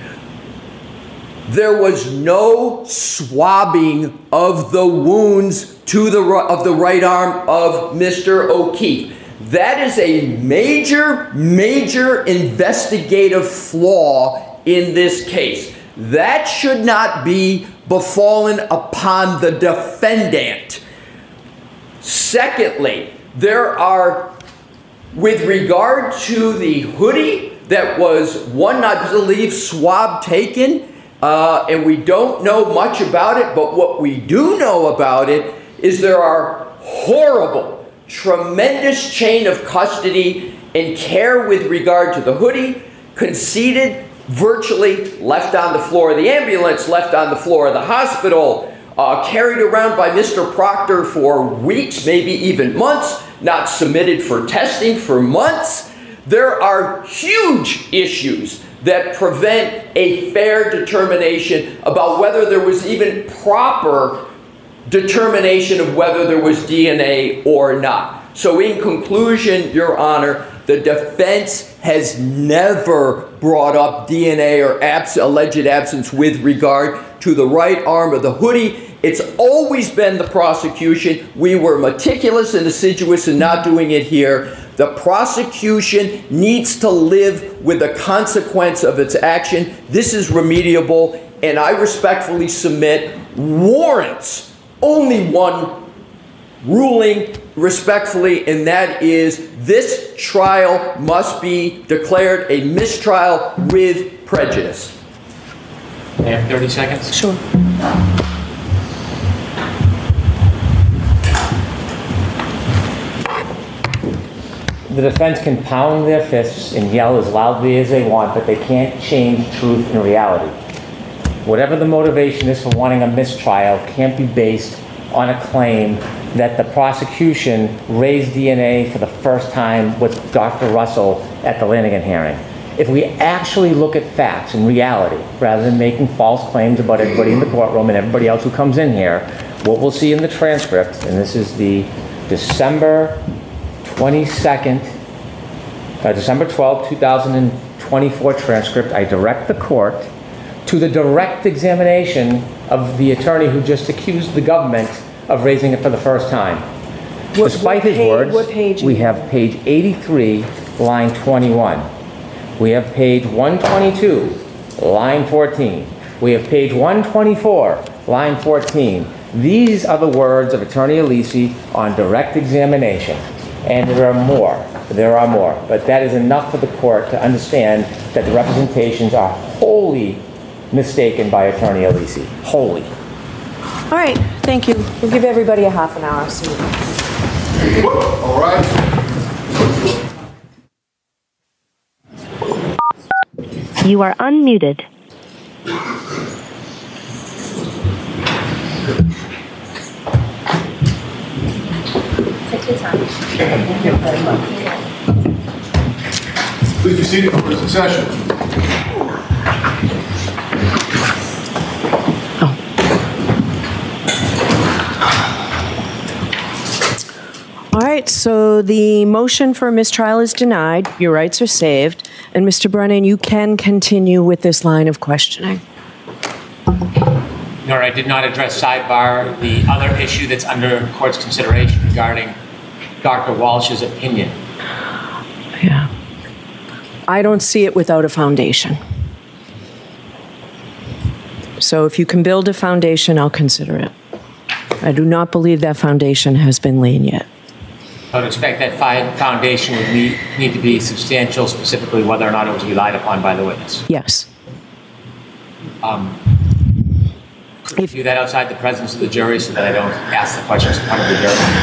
There was no swabbing of the wounds of the right arm of Mr. O'Keefe. That is a major, major investigative flaw in this case. That should not be befallen upon the defendant. Secondly, there are, with regard to the hoodie, that was one, I believe, swab taken, and we don't know much about it, but what we do know about it is there are horrible, tremendous chain of custody and care with regard to the hoodie, conceded, virtually left on the floor of the ambulance, left on the floor of the hospital, carried around by Mr. Proctor for weeks, maybe even months, not submitted for testing for months. There are huge issues that prevent a fair determination about whether there was even proper determination of whether there was DNA or not. So in conclusion, Your Honor, the defense has never brought up DNA or alleged absence with regard to the right arm of the hoodie. It's always been the prosecution. We were meticulous and assiduous in not doing it here. The prosecution needs to live with the consequence of its action. This is remediable, and I respectfully submit warrants only one ruling respectfully, and that is this trial must be declared a mistrial with prejudice. May I have 30 seconds? Sure. The defense can pound their fists and yell as loudly as they want, but they can't change truth and reality. Whatever the motivation is for wanting a mistrial can't be based on a claim that the prosecution raised DNA for the first time with Dr. Russell at the Lanigan hearing. If we actually look at facts and reality, rather than making false claims about everybody in the courtroom and everybody else who comes in here, what we'll see in the transcript, and this is the December 22nd, December 12, 2024 transcript. I direct the court to the direct examination of the attorney who just accused the government of raising it for the first time. Despite his words, we have page 83, line 21. We have page 122, line 14. We have page 124, line 14. These are the words of Attorney Alisi on direct examination. And there are more. But that is enough for the court to understand that the representations are wholly mistaken by Attorney Alisi. Wholly. All right, thank you. We'll give everybody a half an hour. All right. You are unmuted. Take your time. Please be seated for the session. All right, so the motion for mistrial is denied. Your rights are saved. And Mr. Brennan, you can continue with this line of questioning. Your Honor, I did not address sidebar the other issue that's under court's consideration regarding Dr. Walsh's opinion. Yeah. I don't see it without a foundation. So if you can build a foundation, I'll consider it. I do not believe that foundation has been laid yet. I would expect that foundation would need to be substantial, specifically whether or not it was relied upon by the witness. Yes. Could you do that outside the presence of the jury so that I don't ask the questions in front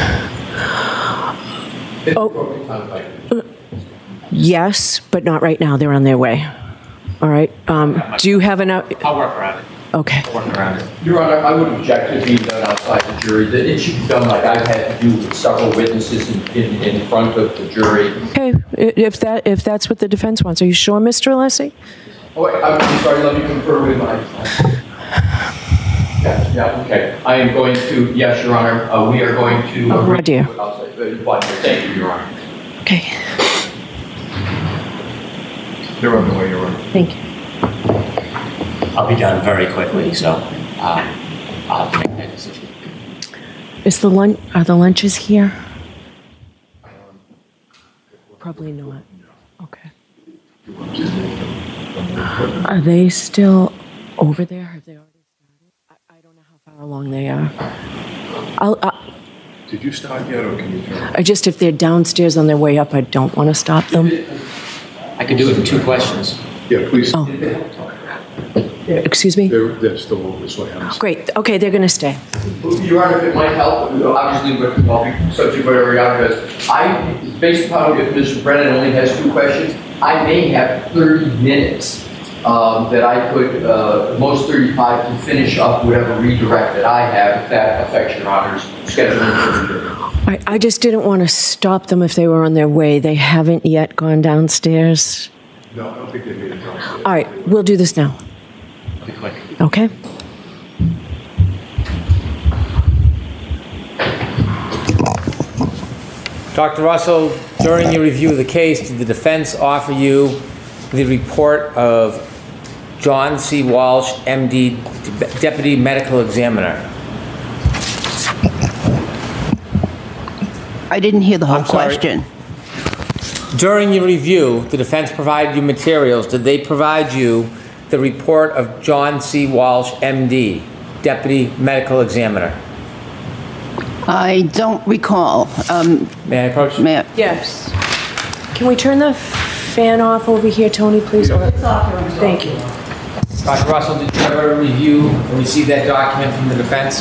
of the jury? Yes, but not right now. They're on their way. All right. Do you have an... I'll work around it. Okay. I'll work around it. Your Honor, I would object to being done outside the jury. That it should be done like I've had to do with several witnesses in front of the jury. Okay, if that's what the defense wants. Are you sure, Mr. Alessi? Oh, wait, I'm sorry, let me confirm with my... Yeah, okay. I am going to, yes, Your Honor, we are going to... Oh, dear. Thank you, Your Honor. Okay. They're on the way, Your Honor. Thank you. I'll be done very quickly, so I'll have to make that decision. Are the lunches here? Probably not. Okay. Are they still over there? Have they already started? I don't know how far along they are. Did you start yet, or can you turn? If they're downstairs on their way up, I don't want to stop them. I could do it in 2 questions. Yeah, please. Oh. Excuse me? They're still over this way. Great. Okay, they're going to stay. Your Honor, if it might help, obviously, I'll be subject to whatever Your Honor does. Based upon if Mr. Brennan only has 2 questions, I may have 30 minutes that I could, most 35, to finish up whatever redirect that I have, if that affects Your Honor's scheduling for the jury. I just didn't want to stop them if they were on their way. They haven't yet gone downstairs. No, I don't think they made it downstairs. All right, we'll do this now. Be quick. Okay. Dr. Russell, during your review of the case, did the defense offer you the report of John C. Walsh, MD, Deputy Medical Examiner? I didn't hear the whole question. During your review, the defense provided you materials. Did they provide you the report of John C. Walsh, MD, Deputy Medical Examiner? I don't recall. May I approach? Yes. Can we turn the fan off over here, Tony, please? Thank you. Dr. Russell, did you ever review or receive that document from the defense?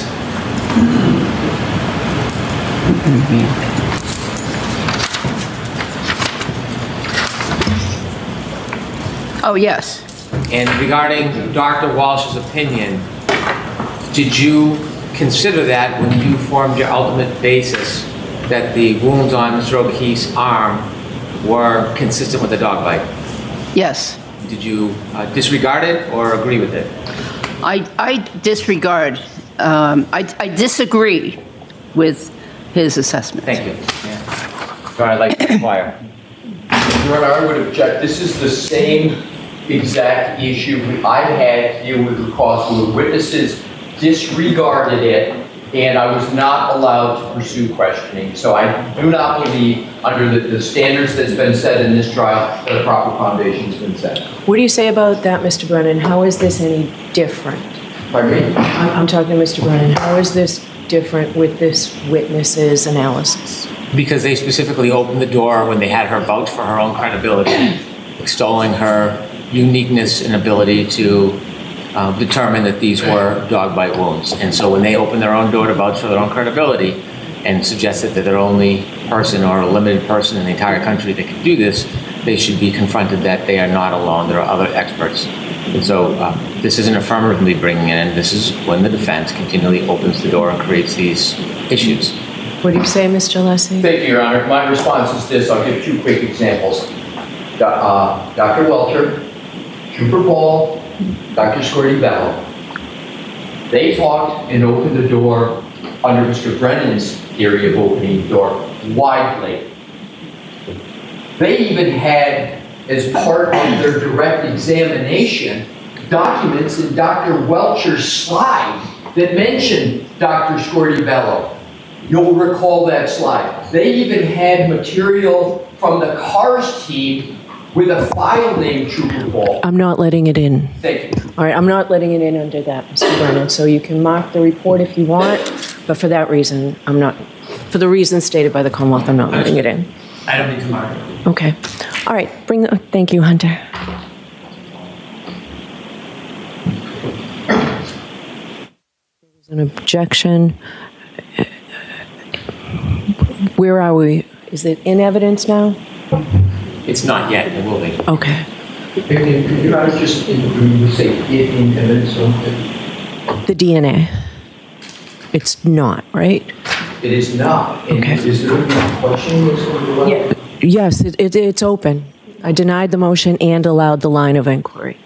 Oh, yes. And regarding Dr. Walsh's opinion, did you consider that when you formed your ultimate basis that the wounds on Mr. O'Keefe's arm were consistent with the dog bite? Yes. Did you disregard it or agree with it? I disregard. I disagree with his assessment. Thank you. I'd like to inquire. Your Honor, I would object. This is the same exact issue I had here with the cause where witnesses disregarded it and I was not allowed to pursue questioning. So I do not believe, under the standards that's been set in this trial, that a proper foundation has been set. What do you say about that, Mr. Brennan? How is this any different? Pardon me? I'm talking to Mr. Brennan. How is this different with this witness's analysis? Because they specifically opened the door when they had her vouch for her own credibility, extolling her uniqueness and ability to determine that these were dog bite wounds. And so when they opened their own door to vouch for their own credibility and suggested that they're the only person or a limited person in the entire country that can do this, they should be confronted that they are not alone. There are other experts. And so this isn't affirmatively bringing it in. This is when the defense continually opens the door and creates these issues. What do you say, Mr. Alessi? Thank you, Your Honor. My response is this. I'll give 2 quick examples. Dr. Welcher, Trooper Ball, Dr. Squirty Bello. They talked and opened the door under Mr. Brennan's theory of opening the door widely. They even had, as part of their direct examination, documents in Dr. Welcher's slide that mentioned Dr. Squirty Bello. You'll recall that slide. They even had material from the CARS team with a file name Trooper Ball. I'm not letting it in. Thank you. All right, I'm not letting it in under that, Mr. Brennan. So you can mark the report if you want, but for that reason, I'm not, for the reasons stated by the Commonwealth, I'm not letting it in. I don't need to mark it. Okay. All right, thank you, Hunter. There's an objection. Where are we? Is it in evidence now? It's not yet, it will be. Okay. Could you guys just say it in evidence? The DNA. It's not, right? It is not. And Okay. is there any question? Yeah. Yes, it's open. I denied the motion and allowed the line of inquiry.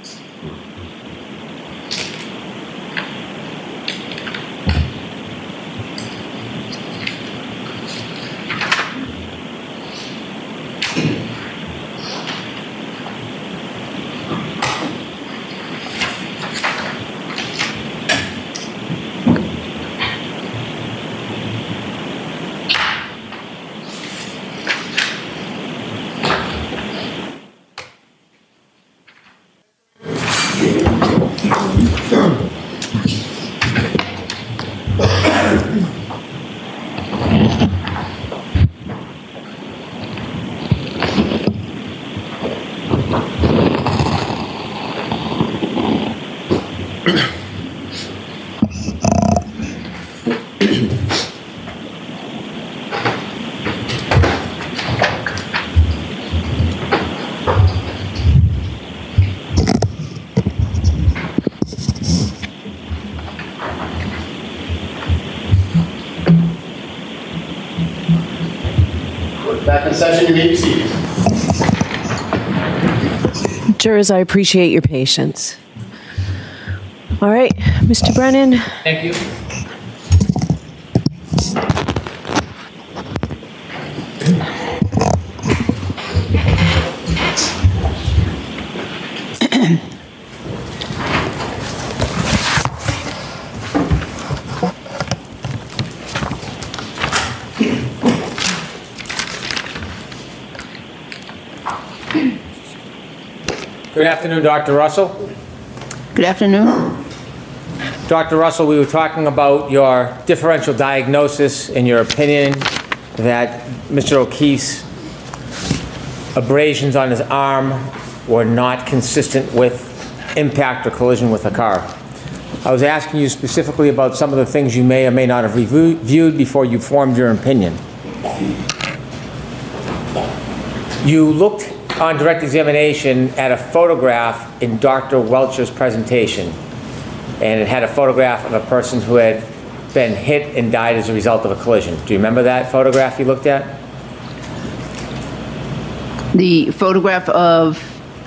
Back in session, you may be seated. Jurors, I appreciate your patience. All right, Mr. Brennan. Thank you. Good afternoon, Dr. Russell. Good afternoon. Dr. Russell, we were talking about your differential diagnosis and your opinion that Mr. O'Keefe's abrasions on his arm were not consistent with impact or collision with a car. I was asking you specifically about some of the things you may or may not have reviewed before you formed your opinion. You looked on direct examination at a photograph in Dr. Welcher's presentation, and it had a photograph of a person who had been hit and died as a result of a collision. Do you remember that photograph you looked at? The photograph of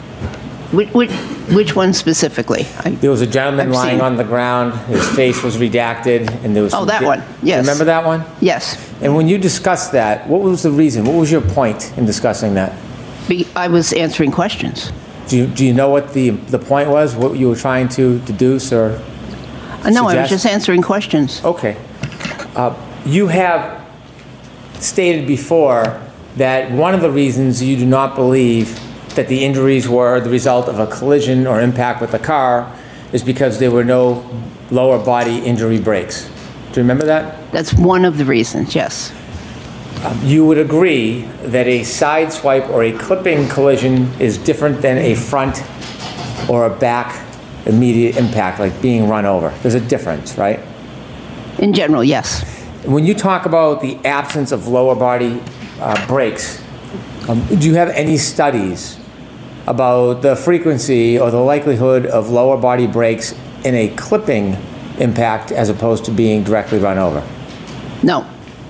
which one specifically? There was a gentleman lying on the ground. His face was redacted, and there was. Oh, that one. Yes. Remember that one? Yes. And when you discussed that, what was the reason? What was your point in discussing that? I was answering questions. Do you know what the point was? What you were trying to deduce or No, I was suggest? just answering questions. Okay. You have stated before that one of the reasons you do not believe that the injuries were the result of a collision or impact with a car is because there were no lower body injury breaks. Do you remember that? That's one of the reasons, yes. You would agree that a side swipe or a clipping collision is different than a front or a back immediate impact, like being run over. There's a difference, right? In general, yes. When you talk about the absence of lower body brakes, do you have any studies about the frequency or the likelihood of lower body brakes in a clipping impact as opposed to being directly run over? No.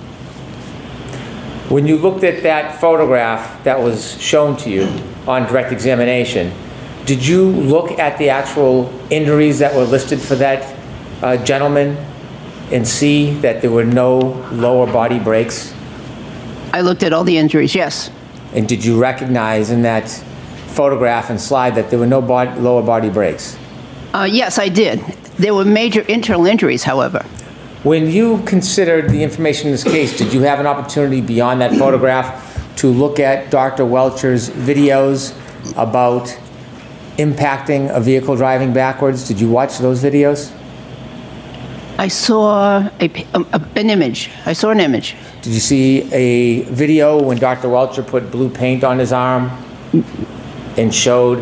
When you looked at that photograph that was shown to you on direct examination, did you look at the actual injuries that were listed for that gentleman and see that there were no lower body breaks? I looked at all the injuries, yes. And did you recognize in that photograph and slide that there were no lower body breaks? Yes, I did. There were major internal injuries, however. When you considered the information in this case, did you have an opportunity beyond that photograph to look at Dr. Welcher's videos about impacting a vehicle driving backwards? Did you watch those videos? I saw an image. I saw an image. Did you see a video when Dr. Welcher put blue paint on his arm and showed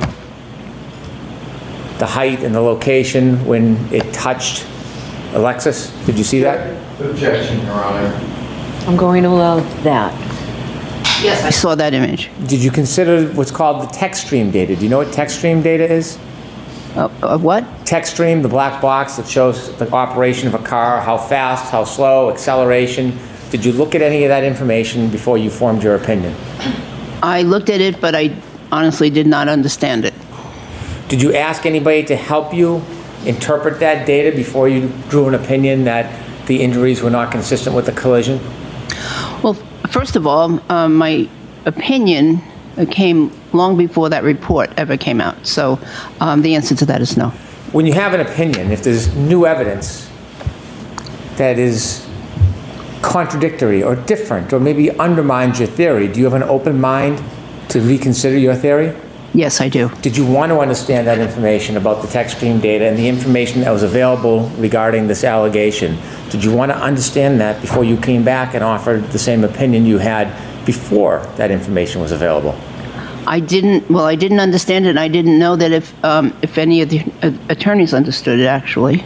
the height and the location when it touched Alexis? Did you see that? Objection, Your Honor. I'm going to allow that. Yes, I saw that image. Did you consider what's called the text stream data? Do you know what text stream data is? What? Text stream, the black box that shows the operation of a car, how fast, how slow, acceleration. Did you look at any of that information before you formed your opinion? I looked at it, but I honestly did not understand it. Did you ask anybody to help you interpret that data before you drew an opinion that the injuries were not consistent with the collision? Well, first of all, my opinion came long before that report ever came out. So the answer to that is no. When you have an opinion, if there's new evidence that is contradictory or different or maybe undermines your theory, do you have an open mind to reconsider your theory? Yes, I do. Did you want to understand that information about the text stream data and the information that was available regarding this allegation? Did you want to understand that before you came back and offered the same opinion you had before that information was available? I didn't understand it, and I didn't know that if any of the attorneys understood it, actually.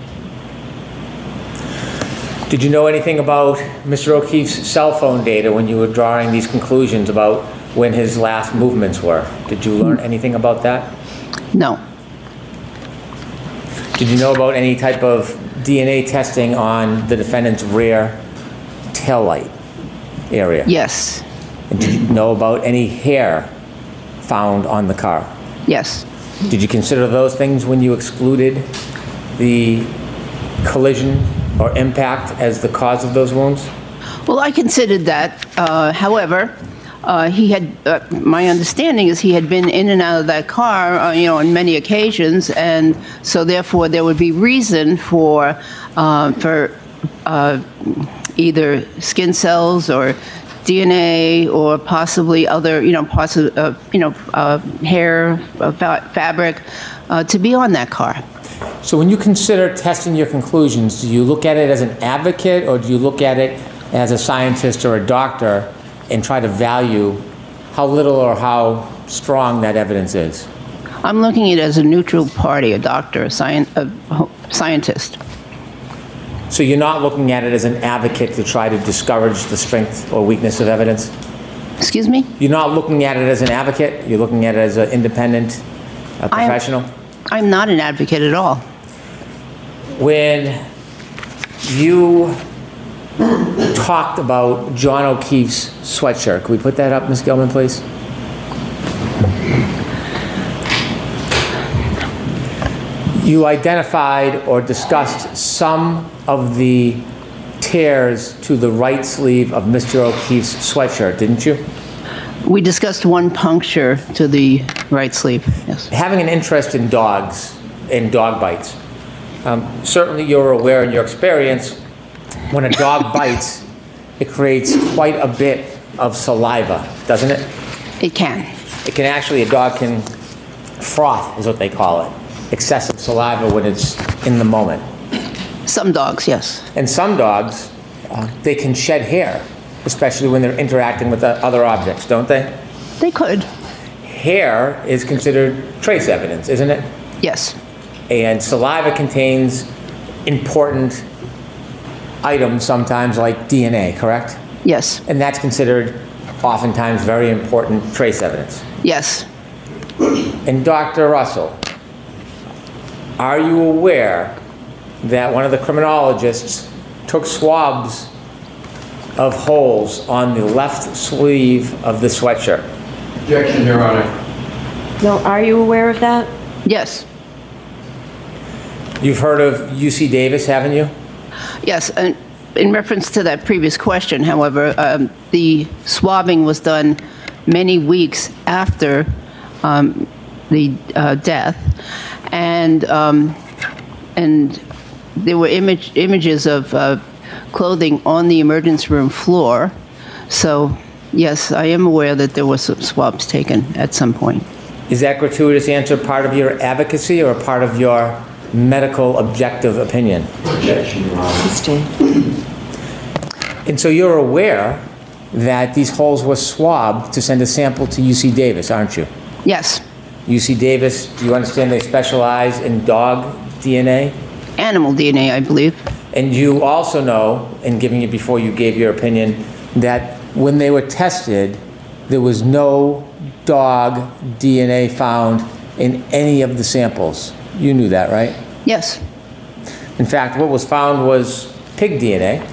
Did you know anything about Mr. O'Keefe's cell phone data when you were drawing these conclusions about when his last movements were? Did you learn anything about that? No. Did you know about any type of DNA testing on the defendant's rear taillight area? Yes. And did you know about any hair found on the car? Yes. Did you consider those things when you excluded the collision or impact as the cause of those wounds? Well, I considered that. However, he had, my understanding is he had been in and out of that car, on many occasions, and so therefore there would be reason for either skin cells or DNA or possibly other, parts of, hair, fabric to be on that car. So when you consider testing your conclusions, do you look at it as an advocate or do you look at it as a scientist or a doctor and try to value how little or how strong that evidence is? I'm looking at it as a neutral party, a doctor, a scientist. So you're not looking at it as an advocate to try to discourage the strength or weakness of evidence? Excuse me? You're not looking at it as an advocate? You're looking at it as an independent professional? I'm not an advocate at all. When you talked about John O'Keefe's sweatshirt, can we put that up, Ms. Gilman, please? You identified or discussed some of the tears to the right sleeve of Mr. O'Keefe's sweatshirt, didn't you? We discussed one puncture to the right sleeve, yes. Having an interest in dogs and dog bites, certainly you're aware in your experience, when a dog bites, it creates quite a bit of saliva, doesn't it? It can. It can actually, a dog can froth, is what they call it. Excessive saliva when it's in the moment. Some dogs, yes. And some dogs, they can shed hair, especially when they're interacting with other objects, don't they? They could. Hair is considered trace evidence, isn't it? Yes. And saliva contains important items sometimes like DNA, correct? Yes. And that's considered oftentimes very important trace evidence. Yes. And Dr. Russell, are you aware that one of the criminologists took swabs of holes on the left sleeve of the sweatshirt? Objection, Your Honor. No, are you aware of that? Yes. You've heard of UC Davis, haven't you? Yes, and in reference to that previous question, however, the swabbing was done many weeks after the death, and there were images of clothing on the emergency room floor, so Yes, I am aware that there were some swabs taken at some point. Is that gratuitous answer part of your advocacy or part of your medical objective opinion? Objection, Your Honor. Sustained. And so you're aware that these holes were swabbed to send a sample to UC Davis, aren't you? Yes. UC Davis, do you understand they specialize in dog DNA? Animal DNA, I believe. And you also know, in giving it before you gave your opinion, that when they were tested, there was no dog DNA found in any of the samples. You knew that, right? Yes. In fact, what was found was pig DNA.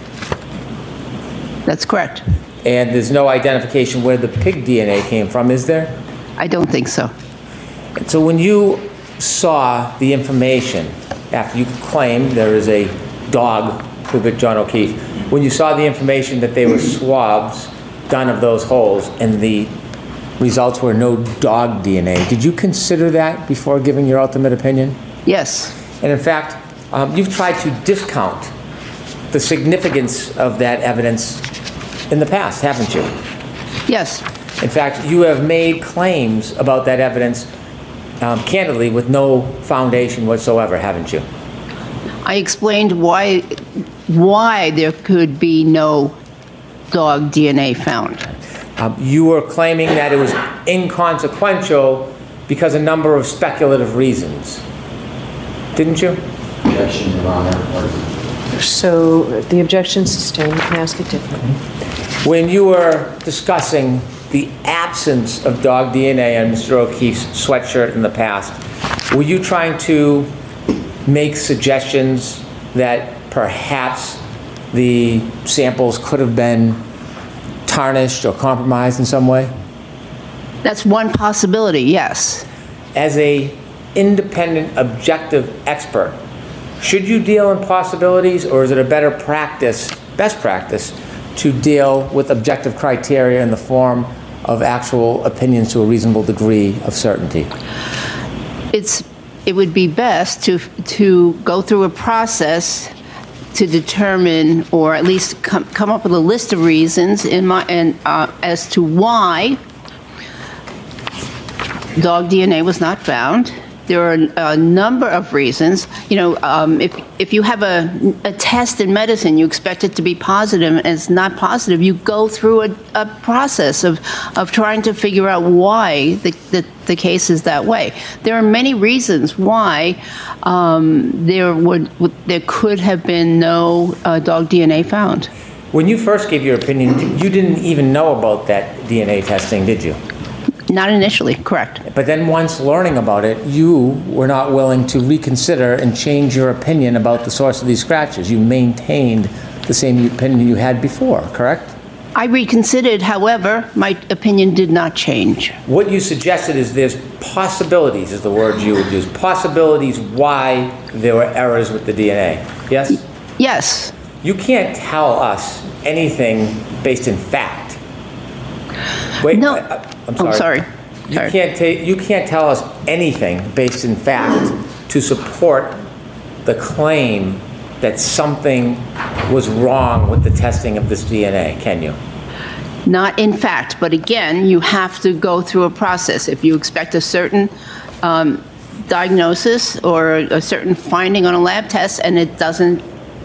That's correct. And there's no identification where the pig DNA came from, is there? I don't think so. And so when you saw the information, after you claimed there is a dog, prove it, John O'Keefe, when you saw the information that they were swabs done of those holes and the results were no dog DNA, did you consider that before giving your ultimate opinion? Yes. And in fact, you've tried to discount the significance of that evidence in the past, haven't you? Yes. In fact, you have made claims about that evidence candidly with no foundation whatsoever, haven't you? I explained why there could be no dog DNA found. You were claiming that it was inconsequential because a number of speculative reasons, didn't you? Objection, Your Honor. So the objection sustained. You can ask it differently. When you were discussing the absence of dog DNA on Mr. O'Keefe's sweatshirt in the past, were you trying to make suggestions that perhaps the samples could have been tarnished or compromised in some way? That's one possibility, yes. As an independent, objective expert, should you deal in possibilities, or is it a better practice, best practice, to deal with objective criteria in the form of actual opinions to a reasonable degree of certainty? It would be best to go through a process to determine, or at least come up with a list of reasons as to why dog DNA was not found. There are a number of reasons. You know, if you have a test in medicine, you expect it to be positive, and it's not positive. You go through a process of trying to figure out why the case is that way. There are many reasons why there could have been no dog DNA found. When you first gave your opinion, you didn't even know about that DNA testing, did you? Not initially, correct. But then once learning about it, you were not willing to reconsider and change your opinion about the source of these scratches. You maintained the same opinion you had before, correct? I reconsidered, however, my opinion did not change. What you suggested is there's possibilities, is the word you would use, possibilities why there were errors with the DNA, yes? Yes. You can't tell us anything based in fact. Wait, no. I'm sorry. You can't tell us anything based in fact to support the claim that something was wrong with the testing of this DNA, can you? Not in fact, but again, you have to go through a process. If you expect a certain diagnosis or a certain finding on a lab test and it doesn't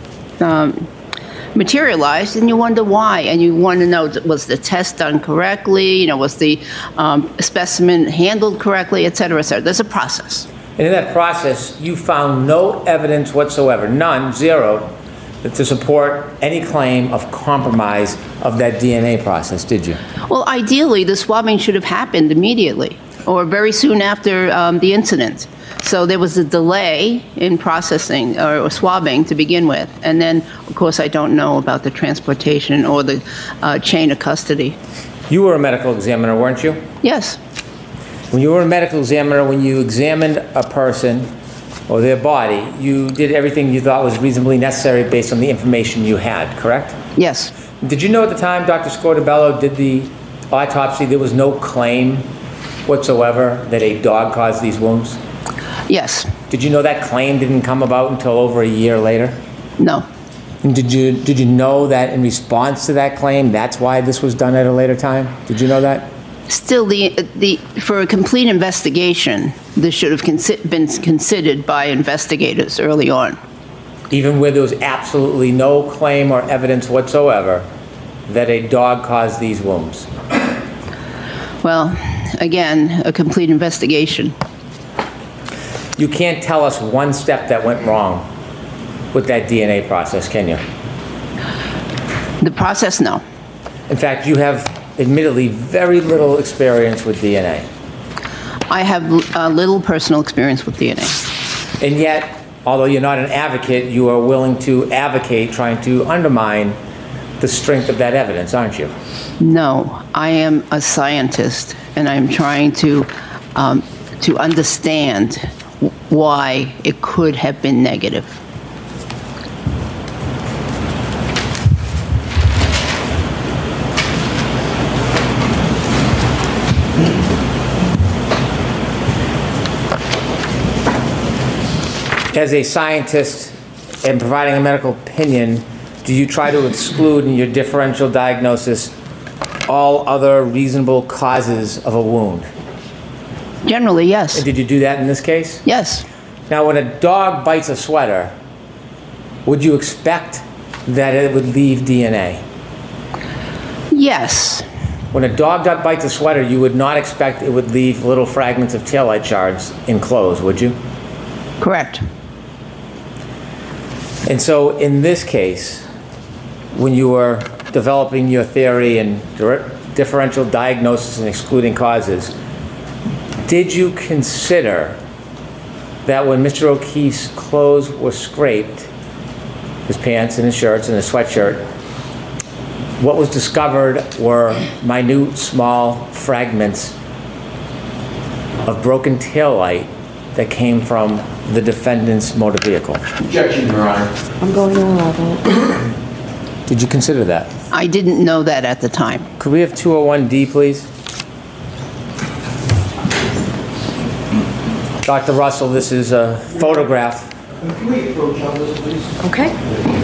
materialized, and you wonder why, and you want to know, was the test done correctly, you know, was the specimen handled correctly, et cetera, et cetera. There's a process. And in that process, you found no evidence whatsoever, none, zero, to support any claim of compromise of that DNA process, did you? Well, ideally, the swabbing should have happened immediately or very soon after the incident. So there was a delay in processing or swabbing to begin with. And then, of course, I don't know about the transportation or the chain of custody. You were a medical examiner, weren't you? Yes. When you were a medical examiner, when you examined a person or their body, you did everything you thought was reasonably necessary based on the information you had, correct? Yes. Did you know at the time Dr. Scorbello did the autopsy, there was no claim whatsoever that a dog caused these wounds? Yes. Did you know that claim didn't come about until over a year later? No. And did you know that in response to that claim, that's why this was done at a later time? Did you know that? Still, for a complete investigation, this should have been considered by investigators early on. Even where there was absolutely no claim or evidence whatsoever that a dog caused these wounds? Well, again, a complete investigation. You can't tell us one step that went wrong with that DNA process, can you? The process, no. In fact, you have admittedly very little experience with DNA. I have little personal experience with DNA. And yet, although you're not an advocate, you are willing to advocate trying to undermine the strength of that evidence, aren't you? No, I am a scientist, and I'm trying to understand why it could have been negative. As a scientist and providing a medical opinion, do you try to exclude in your differential diagnosis all other reasonable causes of a wound? Generally, yes. And did you do that in this case? Yes. Now, when a dog bites a sweater, would you expect that it would leave DNA? Yes. When a dog bites a sweater, you would not expect it would leave little fragments of taillight shards in clothes, would you? Correct. And so in this case, when you were developing your theory and differential diagnosis and excluding causes, did you consider that when Mr. O'Keefe's clothes were scraped, his pants and his shirts and his sweatshirt, what was discovered were minute, small fragments of broken taillight that came from the defendant's motor vehicle? Objection, Your Honor. I'm going to allow that. Did you consider that? I didn't know that at the time. Could we have 201D, please? Dr. Russell, this is a photograph. Can we approach on this, please? Okay.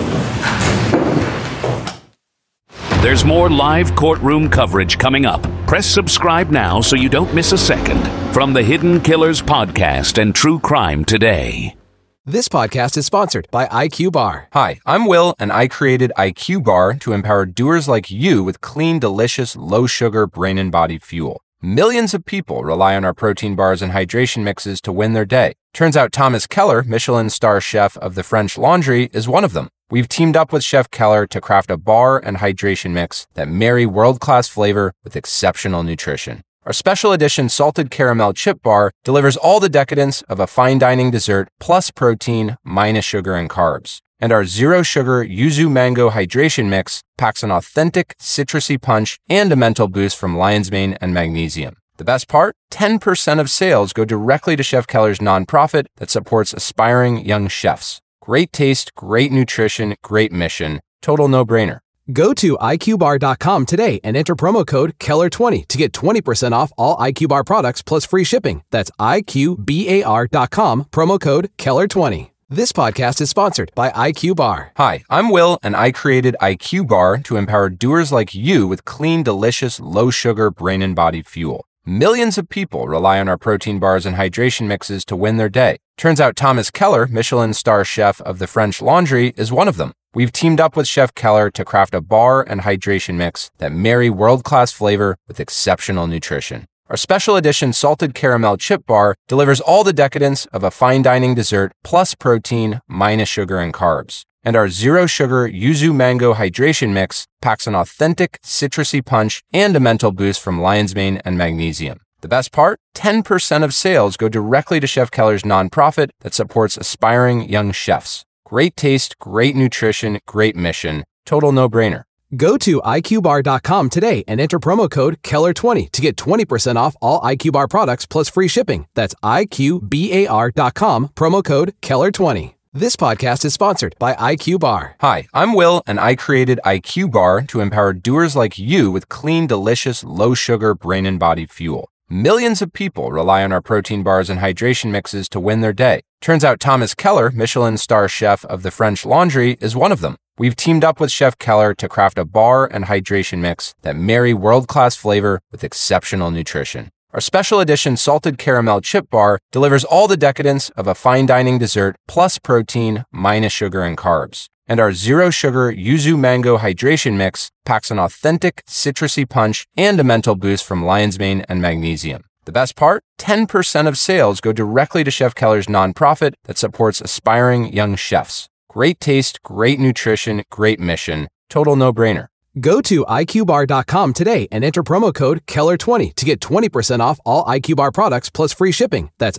There's more live courtroom coverage coming up. Press subscribe now so you don't miss a second. From the Hidden Killers Podcast and True Crime Today. This podcast is sponsored by IQ Bar. Hi, I'm Will, and I created IQ Bar to empower doers like you with clean, delicious, low-sugar brain and body fuel. Millions of people rely on our protein bars and hydration mixes to win their day. Turns out Thomas Keller, Michelin star chef of the French Laundry, is one of them. We've teamed up with Chef Keller to craft a bar and hydration mix that marry world-class flavor with exceptional nutrition. Our special edition salted caramel chip bar delivers all the decadence of a fine dining dessert plus protein minus sugar and carbs. And our zero sugar yuzu mango hydration mix packs an authentic citrusy punch and a mental boost from lion's mane and magnesium. The best part? 10% of sales go directly to Chef Keller's nonprofit that supports aspiring young chefs. Great taste, great nutrition, great mission. Total no-brainer. Go to IQBar.com today and enter promo code KELLER20 to get 20% off all IQ Bar products plus free shipping. That's IQBAR.com, promo code KELLER20. This podcast is sponsored by IQ Bar. Hi, I'm Will, and I created IQ Bar to empower doers like you with clean, delicious, low-sugar brain and body fuel. Millions of people rely on our protein bars and hydration mixes to win their day. Turns out Thomas Keller, Michelin star chef of the French Laundry, is one of them. We've teamed up with Chef Keller to craft a bar and hydration mix that marry world-class flavor with exceptional nutrition. Our special edition salted caramel chip bar delivers all the decadence of a fine dining dessert plus protein minus sugar and carbs. And our zero sugar yuzu mango hydration mix packs an authentic citrusy punch and a mental boost from lion's mane and magnesium. The best part? 10% of sales go directly to Chef Keller's nonprofit that supports aspiring young chefs. Great taste, great nutrition, great mission. Total no-brainer. Go to IQBar.com today and enter promo code KELLER20 to get 20% off all IQ Bar products plus free shipping. That's IQBAR.com, promo code KELLER20. This podcast is sponsored by IQ Bar. Hi, I'm Will, and I created IQ Bar to empower doers like you with clean, delicious, low-sugar brain and body fuel. Millions of people rely on our protein bars and hydration mixes to win their day. Turns out Thomas Keller, Michelin star chef of the French Laundry, is one of them. We've teamed up with Chef Keller to craft a bar and hydration mix that marry world-class flavor with exceptional nutrition. Our special edition salted caramel chip bar delivers all the decadence of a fine dining dessert plus protein minus sugar and carbs. And our zero sugar yuzu mango hydration mix packs an authentic citrusy punch and a mental boost from lion's mane and magnesium. The best part? 10% of sales go directly to Chef Keller's nonprofit that supports aspiring young chefs. Great taste, great nutrition, great mission. Total no-brainer. Go to iqbar.com today and enter promo code KELLER20 to get 20% off all IQ Bar products plus free shipping. That's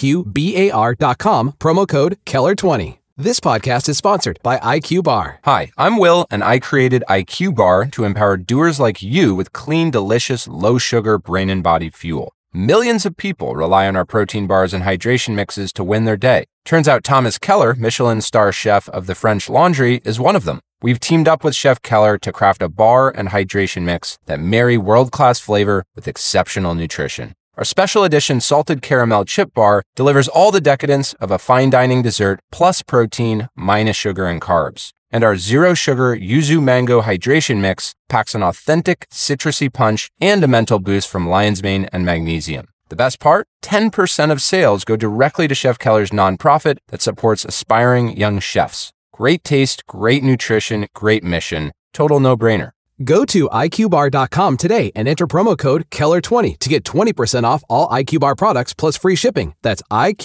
iqbar.com, promo code KELLER20. This podcast is sponsored by IQ Bar. Hi, I'm Will, and I created IQ Bar to empower doers like you with clean, delicious, low-sugar brain and body fuel. Millions of people rely on our protein bars and hydration mixes to win their day. Turns out Thomas Keller, Michelin star chef of the French Laundry, is one of them. We've teamed up with Chef Keller to craft a bar and hydration mix that marry world-class flavor with exceptional nutrition. Our special edition salted caramel chip bar delivers all the decadence of a fine dining dessert plus protein minus sugar and carbs. And our zero sugar yuzu mango hydration mix packs an authentic citrusy punch and a mental boost from lion's mane and magnesium. The best part? 10% of sales go directly to Chef Keller's nonprofit that supports aspiring young chefs. Great taste, great nutrition, great mission. Total no-brainer. Go to iqbar.com today and enter promo code KELLER20 to get 20% off all IQ Bar products plus free shipping. That's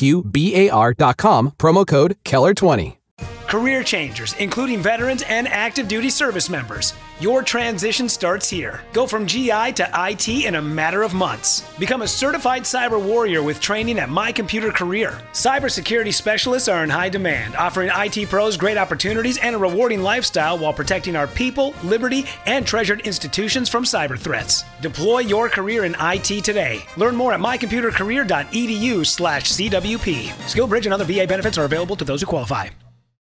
iqbar.com, promo code KELLER20. Career changers, including veterans and active duty service members. Your transition starts here. Go from GI to IT in a matter of months. Become a certified cyber warrior with training at My Computer Career. Cybersecurity specialists are in high demand, offering IT pros great opportunities and a rewarding lifestyle while protecting our people, liberty, and treasured institutions from cyber threats. Deploy your career in IT today. Learn more at mycomputercareer.edu/CWP. SkillBridge and other VA benefits are available to those who qualify.